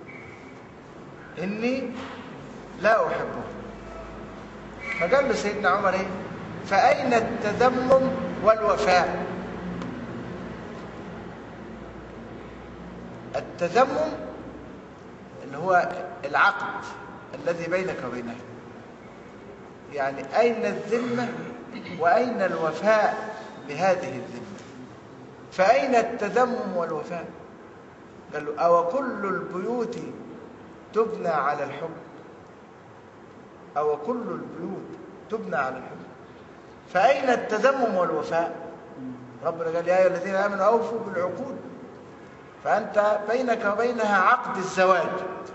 إني لا أحبها فقال له سيدنا عمر: إيه؟ فأين التذمم والوفاء؟ التذمم اللي هو العقد الذي بينك وبينها، يعني أين الذمة وأين الوفاء بهذه الذمة؟ فأين التذمم والوفاء؟ قال له: أو كل البيوت تبنى على الحب؟ أو كل البيوت تبنى على الحب؟ فأين التذمم والوفاء؟ ربنا قال: يا أيها الذين آمنوا أوفوا بالعقود. فأنت بينك وبينها عقد الزواج،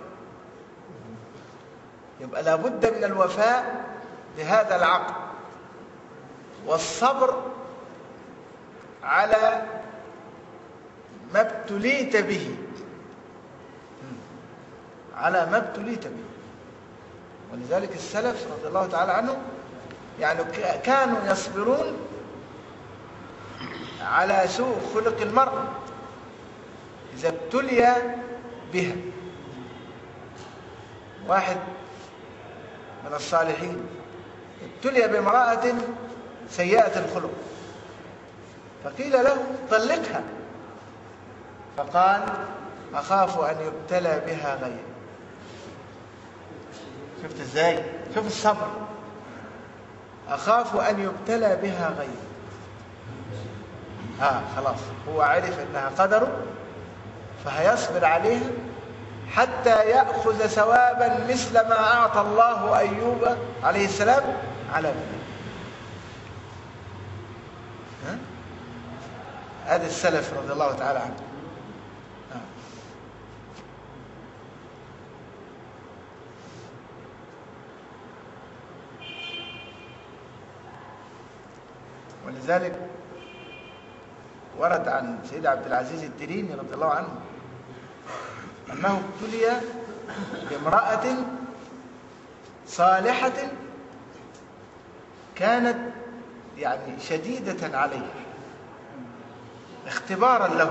يبقى لابد من الوفاء بهذا العقد، والصبر على ما ابتليت به، على ما ابتليت به. ولذلك السلف رضي الله تعالى عنهم يعني كانوا يصبرون على سوء خلق المرء إذا ابتلي بها. واحد من الصالحين ابتلي بامرأة سيئة الخلق، فقيل له طلقها، فقال أخاف أن يبتلى بها غيري. شفت ازاي؟ شوف الصبر. أخاف أن يبتلى بها غيري. ها خلاص هو عرف أنها قدره، فهيصبر عليها حتى يأخذ ثوابا مثل ما أعطى الله أيوب عليه السلام على ابنه. هذا السلف رضي الله تعالى عنه. ولذلك ورد عن سيد عبد العزيز الدريني رضي الله عنه أنه ابتلي بامرأة صالحة كانت يعني شديدة عليه اختبارا له،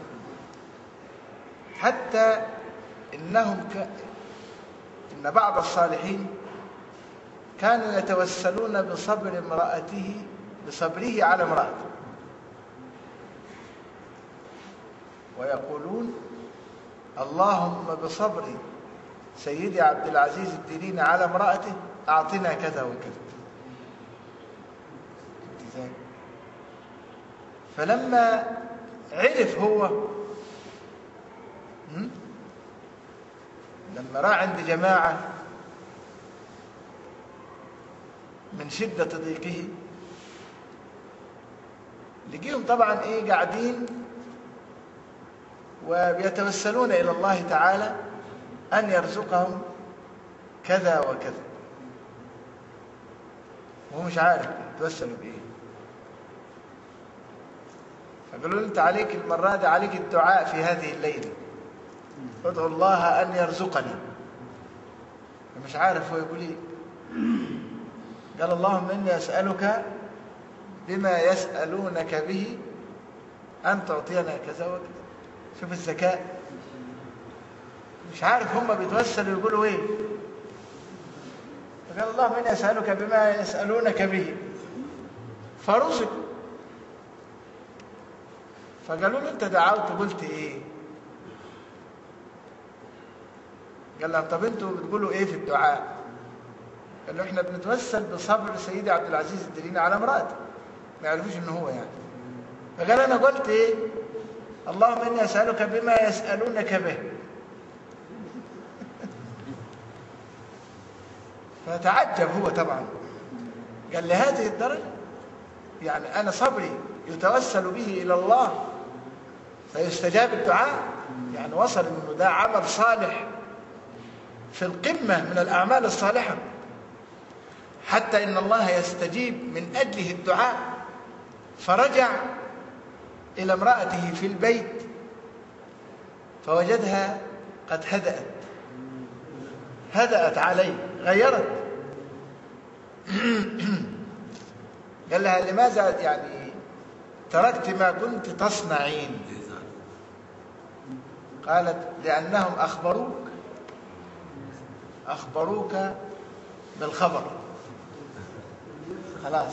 حتى إنهم ك... إن بعض الصالحين كانوا يتوسلون بصبر امرأته بصبره على امرأته، ويقولون اللهم بصبر سيدي عبد العزيز الدريني على امرأته أعطنا كذا وكذا. فلما عرف هو لما راح عند جماعة من شدة ضيقه لقيهم طبعا ايه قاعدين وبيتوسلون إلى الله تعالى أن يرزقهم كذا وكذا، وهو مش عارف يتوسلوا بإيه. فقالوا له أنت عليك المرة دي عليك الدعاء في هذه الليلة، ادعو الله أن يرزقني. فمش عارف هو يقول إيه. قال اللهم إني أسألك بما يسألونك به أن تعطينا كذا وكذا. شوف الذكاء، مش عارف هم بيتوسلوا يقولوا ايه. فقال اللهم اني اسالك بما يسالونك به، فرزق. فقالوا له انت دعوت قلت ايه؟ قال لهم طب انتوا بتقولوا ايه في الدعاء؟ قال له احنا بنتوسل بصبر سيدي عبد العزيز الدريني على امراته، ما يعرفوش ان هو يعني. فقال انا قلت ايه؟ اللهم إني أسألك بما يسألونك به. فتعجب هو طبعا، قال لهذه الدرجة يعني أنا صبري يتوسل به إلى الله فيستجاب الدعاء؟ يعني وصل إنه ده عمل صالح في القمة من الأعمال الصالحة، حتى إن الله يستجيب من أجله الدعاء. فرجع إلى امرأته في البيت فوجدها قد هدأت هدأت عليه، غيرت. قال لها لماذا يعني تركت ما كنت تصنعين؟ قالت لأنهم أخبروك أخبروك بالخبر. خلاص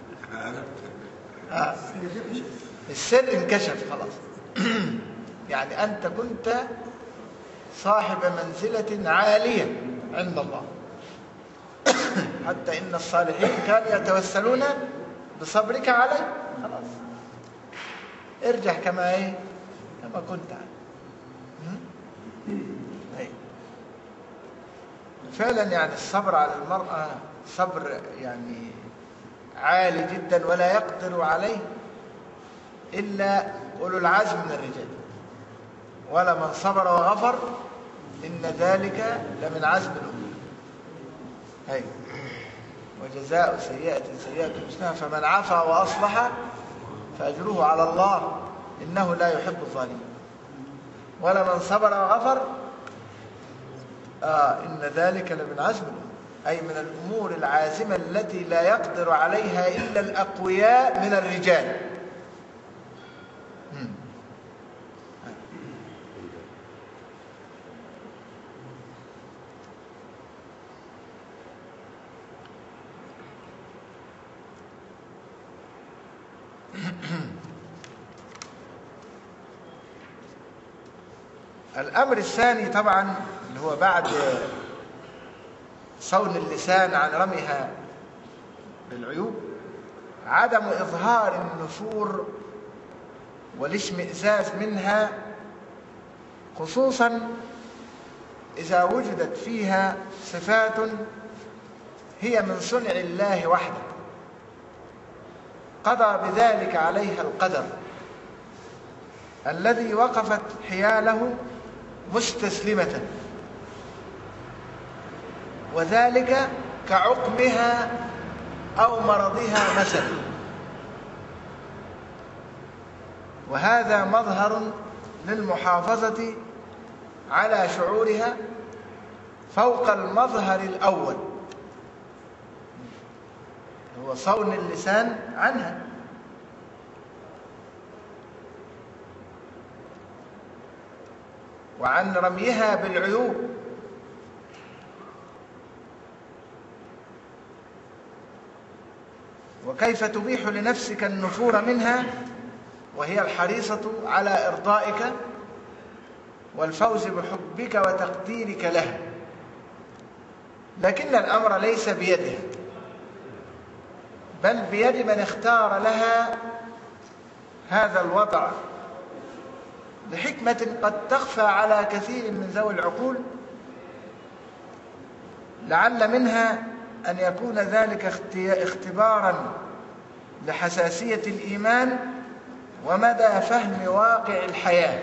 آه. السر انكشف خلاص. يعني أنت كنت صاحب منزلة عالية عند الله، حتى إن الصالحين كانوا يتوسلون بصبرك عليه. خلاص ارجع كما ايه كما كنت عليه. فعلا يعني الصبر على المرأة صبر يعني عالي جدا، ولا يقدر عليه إلا أولو العزم من الرجال. ولا من صبر وغفر إن ذلك لمن عزم الأمور. هاي وجزاء سيئة سيئة مثلها فمن عفا وأصلح فأجره على الله إنه لا يحب الظالمين. ولمن صبر وغفر آه إن ذلك لمن عزم الأمور، أي من الأمور العازمة التي لا يقدر عليها إلا الأقوياء من الرجال. الأمر الثاني طبعا اللي هو بعد صون اللسان عن رميها بالعيوب عدم إظهار النفور والاشمئزاز منها، خصوصا إذا وجدت فيها صفات هي من صنع الله وحده قضى بذلك عليها القدر الذي وقفت حياله مستسلمة، وذلك كعقمها أو مرضها مثلا. وهذا مظهر للمحافظة على شعورها فوق المظهر الأول، هو صون اللسان عنها. وعن رميها بالعيوب، وكيف تبيح لنفسك النفور منها وهي الحريصة على إرضائك والفوز بحبك وتقديرك لها، لكن الأمر ليس بيدها بل بيد من اختار لها هذا الوضع لحكمة قد تخفى على كثير من ذوي العقول، لعل منها أن يكون ذلك اختبارا لحساسية الإيمان ومدى فهم واقع الحياة.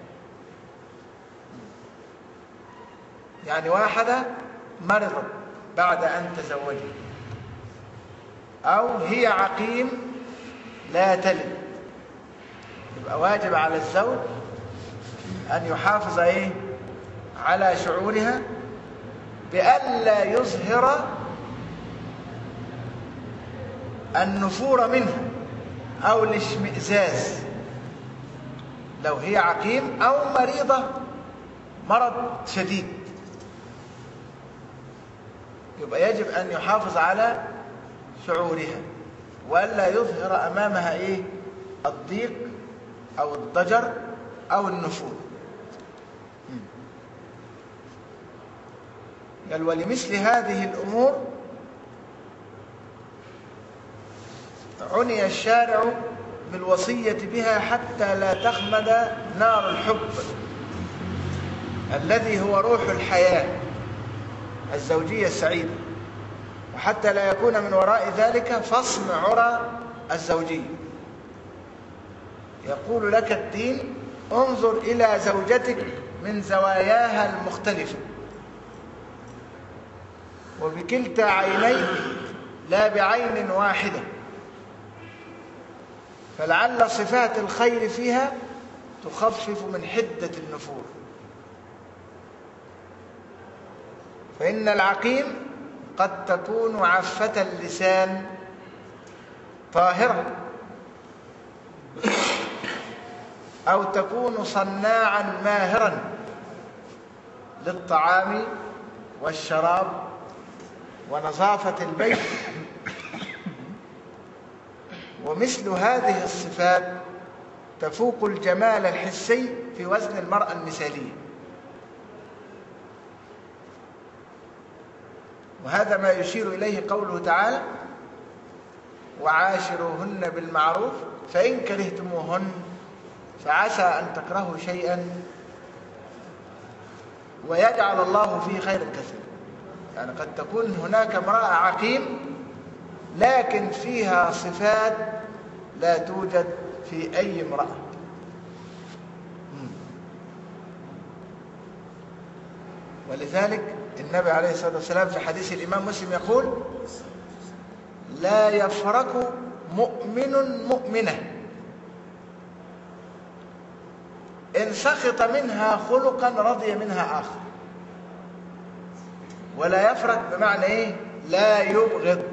يعني واحدة مرضت بعد أن تزوجت، أو هي عقيم لا تلد، يبقى واجب على الزوج أن يحافظ إيه؟ على شعورها بألا يظهر النفور منها أو الاشمئزاز لو هي عقيم أو مريضة مرض شديد، يبقى يجب أن يحافظ على شعورها وألا يظهر أمامها إيه؟ الضيق أو الضجر أو النفور. قال ولمثل هذه الأمور عني الشارع بالوصية بها حتى لا تخمد نار الحب الذي هو روح الحياة الزوجية السعيدة، وحتى لا يكون من وراء ذلك فصم عرى الزوجية. يقول لك الدين انظر إلى زوجتك من زواياها المختلفة وبكلتا عينيك لا بعين واحدة، فلعل صفات الخير فيها تخفف من حدة النفور. فإن العقيم قد تكون عفة اللسان طاهرة، أو تكون صناعا ماهرا للطعام والشراب ونظافة البيت، ومثل هذه الصفات تفوق الجمال الحسي في وزن المرأة المثالية. وهذا ما يشير إليه قوله تعالى وعاشروهن بالمعروف فإن كرهتموهن فعسى أن تكرهوا شيئا ويجعل الله فيه خيرا كثيرا. يعني قد تكون هناك امرأة عقيم لكن فيها صفات لا توجد في أي امرأة. ولذلك النبي عليه الصلاة والسلام في حديث الإمام مسلم يقول لا يفرق مؤمن مؤمنة إن سخط منها خلقا رضي منها آخر. ولا يفرق بمعنى إيه؟ لا يبغض.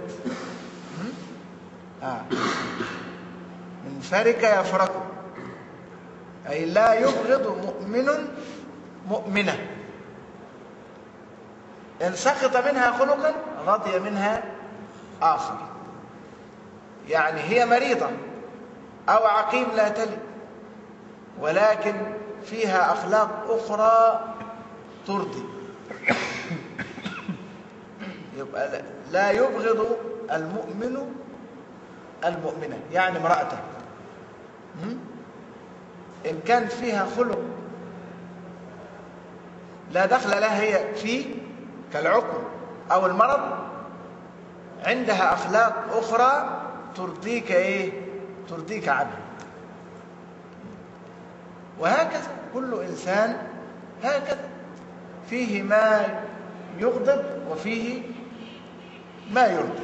آه. من فرق يفرق، أي لا يبغض مؤمن مؤمنة. إن سخط منها خلقا رضي منها آخر، يعني هي مريضة أو عقيم لا تلد، ولكن فيها أخلاق أخرى ترضي، يبقى لا يبغض المؤمن المؤمنة، يعني امرأته إن كان فيها خلق لا دخل لها هي فيه كالعقم أو المرض، عندها أخلاق أخرى ترضيك إيه؟ ترضيك عنها. وهكذا كل إنسان هكذا، فيه ما يغضب وفيه ما يرضي.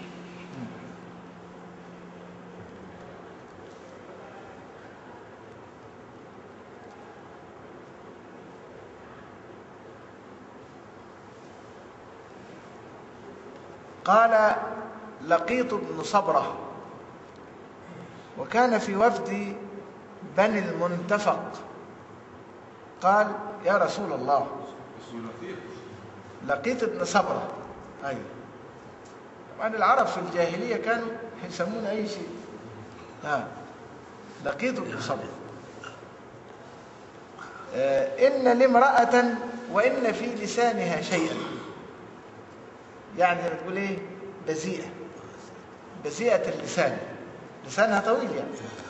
قال لقيط بن صبرة، وكان في وفد بني المنتفق، قال يا رسول الله. لقيط بن صبرة، أيوة. طبعا العرب في الجاهلية كانوا يسمون أي شيء. ها لقيط بن صبرة. آه إن لامرأة وإن في لسانها شيئا، يعني بتقول إيه؟ بذيئة، بذيئة اللسان، لسانها طويل يعني.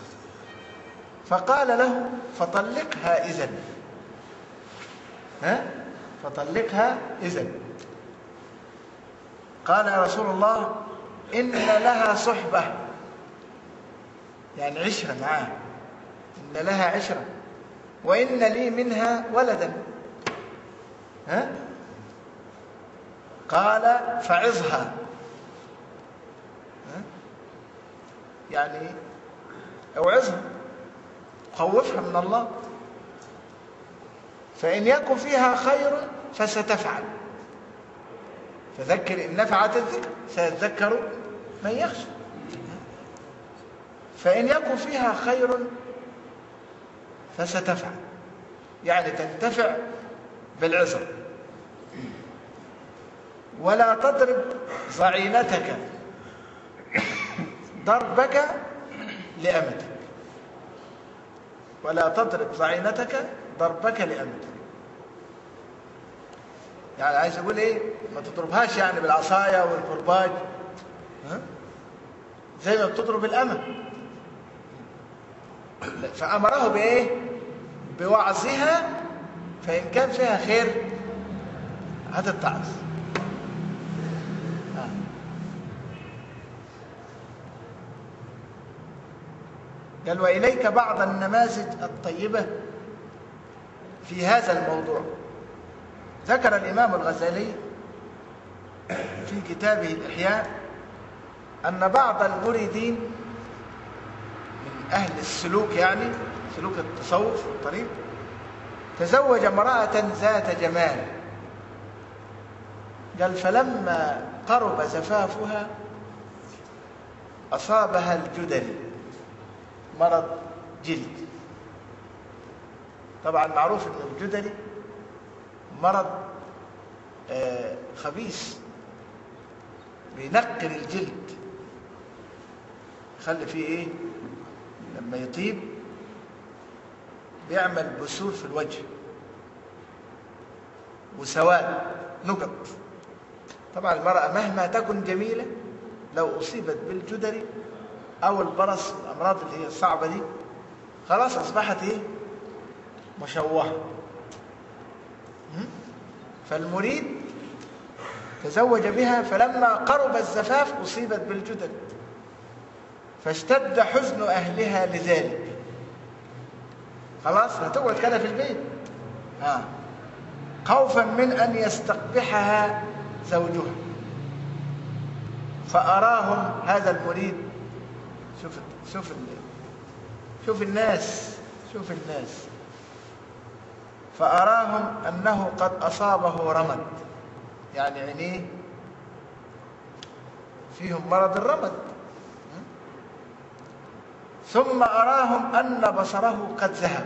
فقال له فطلقها إذن. ها فطلقها إذن. قال يا رسول الله إن لها صحبة، يعني عشرة معاه، إن لها عشرة، وإن لي منها ولدا. ها قال فعظها، يعني اوعظها، خوفها من الله، فإن يكن فيها خير فستفعل، فذكر إن نفعت الذكر سيذكر من يخشى. فإن يكن فيها خير فستفعل، يعني تنتفع بالعظة. ولا تضرب ضعينتك ضربك لأمتك، ولا تضرب ضعينتك ضربك لأمتك، يعني عايز أقول إيه؟ ما تضربهاش يعني بالعصاية والكرباج، ها؟ زي ما بتضرب الأمة. فأمره بإيه؟ بوعظها، فإن كان فيها خير هتتعظ. قال وإليك بعض النماذج الطيبة في هذا الموضوع. ذكر الإمام الغزالي في كتابه الإحياء أن بعض المريدين من أهل السلوك، يعني سلوك التصوف والطريق، تزوج امرأة ذات جمال. قال فلما قرب زفافها أصابها الجدري، مرض جلد. طبعا معروف أن الجدري مرض آه خبيث، بينقل الجلد، يخلي فيه ايه؟ لما يطيب بيعمل بثور في الوجه وسواد نقط. طبعا المرأة مهما تكن جميلة لو أصيبت بالجدري أو البرص، الأمراض اللي هي الصعبة دي، خلاص أصبحت ايه؟ مشوهة. فالمريد تزوج بها، فلما قرب الزفاف أصيبت بالجدري، فاشتد حزن أهلها لذلك. خلاص هتقعد كده في البيت، آه. خوفا من أن يستقبحها زوجها. فأراهم هذا المريد، شوف شوف شوف الناس، شوف الناس فأراهم أنه قد أصابه رمد، يعني عينيه فيهم مرض الرمد. ثم أراهم أن بصره قد ذهب،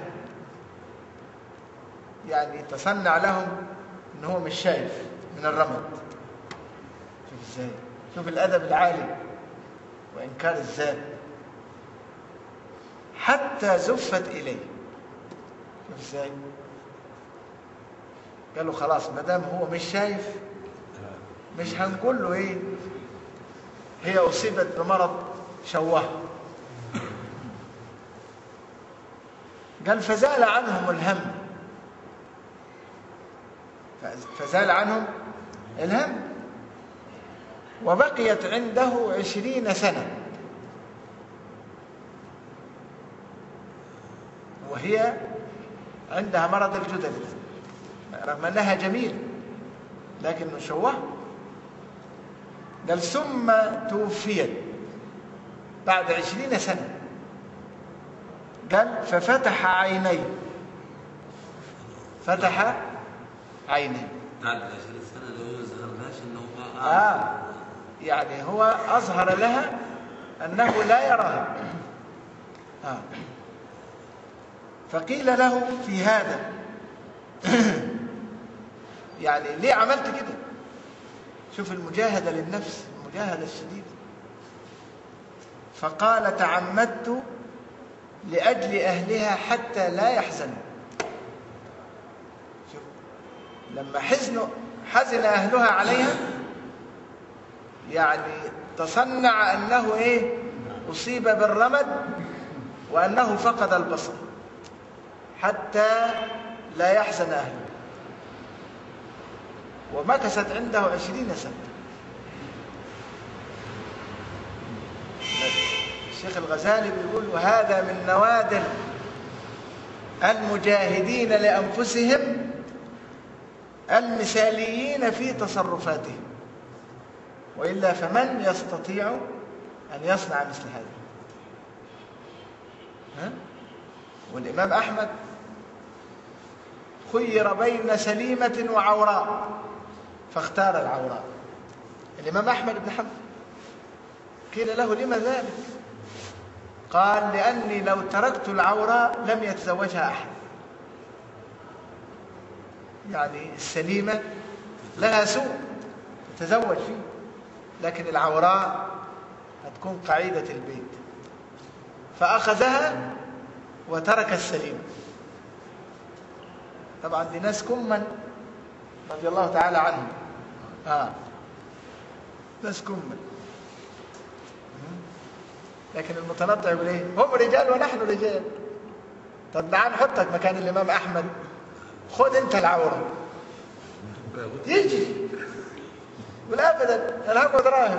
يعني تصنع لهم أن هو مش شايف من الرمد. شوف إزاي، شوف الأدب العالي وإنكار الذات. حتى زفت إليه، شوف إزاي، قالوا خلاص ما دام هو مش شايف مش هنقول له إيه، هي أصيبت بمرض شوه. قال فزال عنهم الهم، فزال عنهم الهم وبقيت عنده عشرين سنة وهي عندها مرض الجدل، رغم أنها جميل لكن شوه. قال ثم توفيت بعد عشرين سنة. قال ففتح عينيه، فتح عينيه بعد عشرين سنة لو يظهر لهاش أنه آه يعني هو أظهر لها أنه لا يراها. آه. فقيل له في هذا يعني ليه عملت كده؟ شوف المجاهدة للنفس، المجاهدة الشديدة. فقال تعمدت لأجل أهلها حتى لا يحزنوا. شوف لما حزنوا حزن أهلها عليها، يعني تصنع أنه إيه أصيب بالرمد وأنه فقد البصر حتى لا يحزن أهله. ومكثت عنده عشرين سنة. الشيخ الغزالي بيقول وهذا من نوادر المجاهدين لأنفسهم المثاليين في تصرفاتهم، وإلا فمن يستطيع أن يصنع مثل هذا؟ ها؟ والإمام أحمد خير بين سليمة وعوراء فاختار العوراء. الإمام أحمد بن حنبل قيل له لما ذلك؟ قال لأني لو تركت العوراء لم يتزوجها أحد. يعني السليمة لها سوء تتزوج فيه، لكن العوراء هتكون قاعدة البيت، فأخذها وترك السليمة. طبعا دي ناس كمن رضي الله تعالى عنهم. آه. ناس كمن. لكن المتنطع يقول ايه؟ هم رجال ونحن رجال. طب تعال نحطك مكان الإمام أحمد، خد انت العورة. يجي يقول ابدا انا هاخد راهب.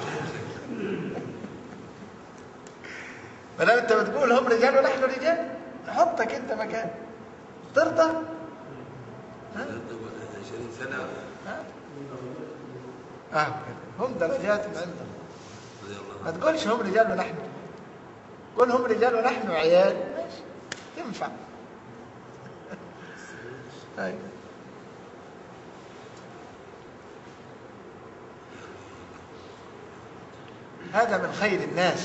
ما دام انت بتقول هم رجال ونحن رجال، حطك انت مكان. ترضى؟ ها؟ عشرين سنة. ها؟ اه هم درجات عندهم. ما تقولش هم رجال ونحن، قول هم رجال ونحن عيال، ماشي تنفع. طيب هذا من خير الناس.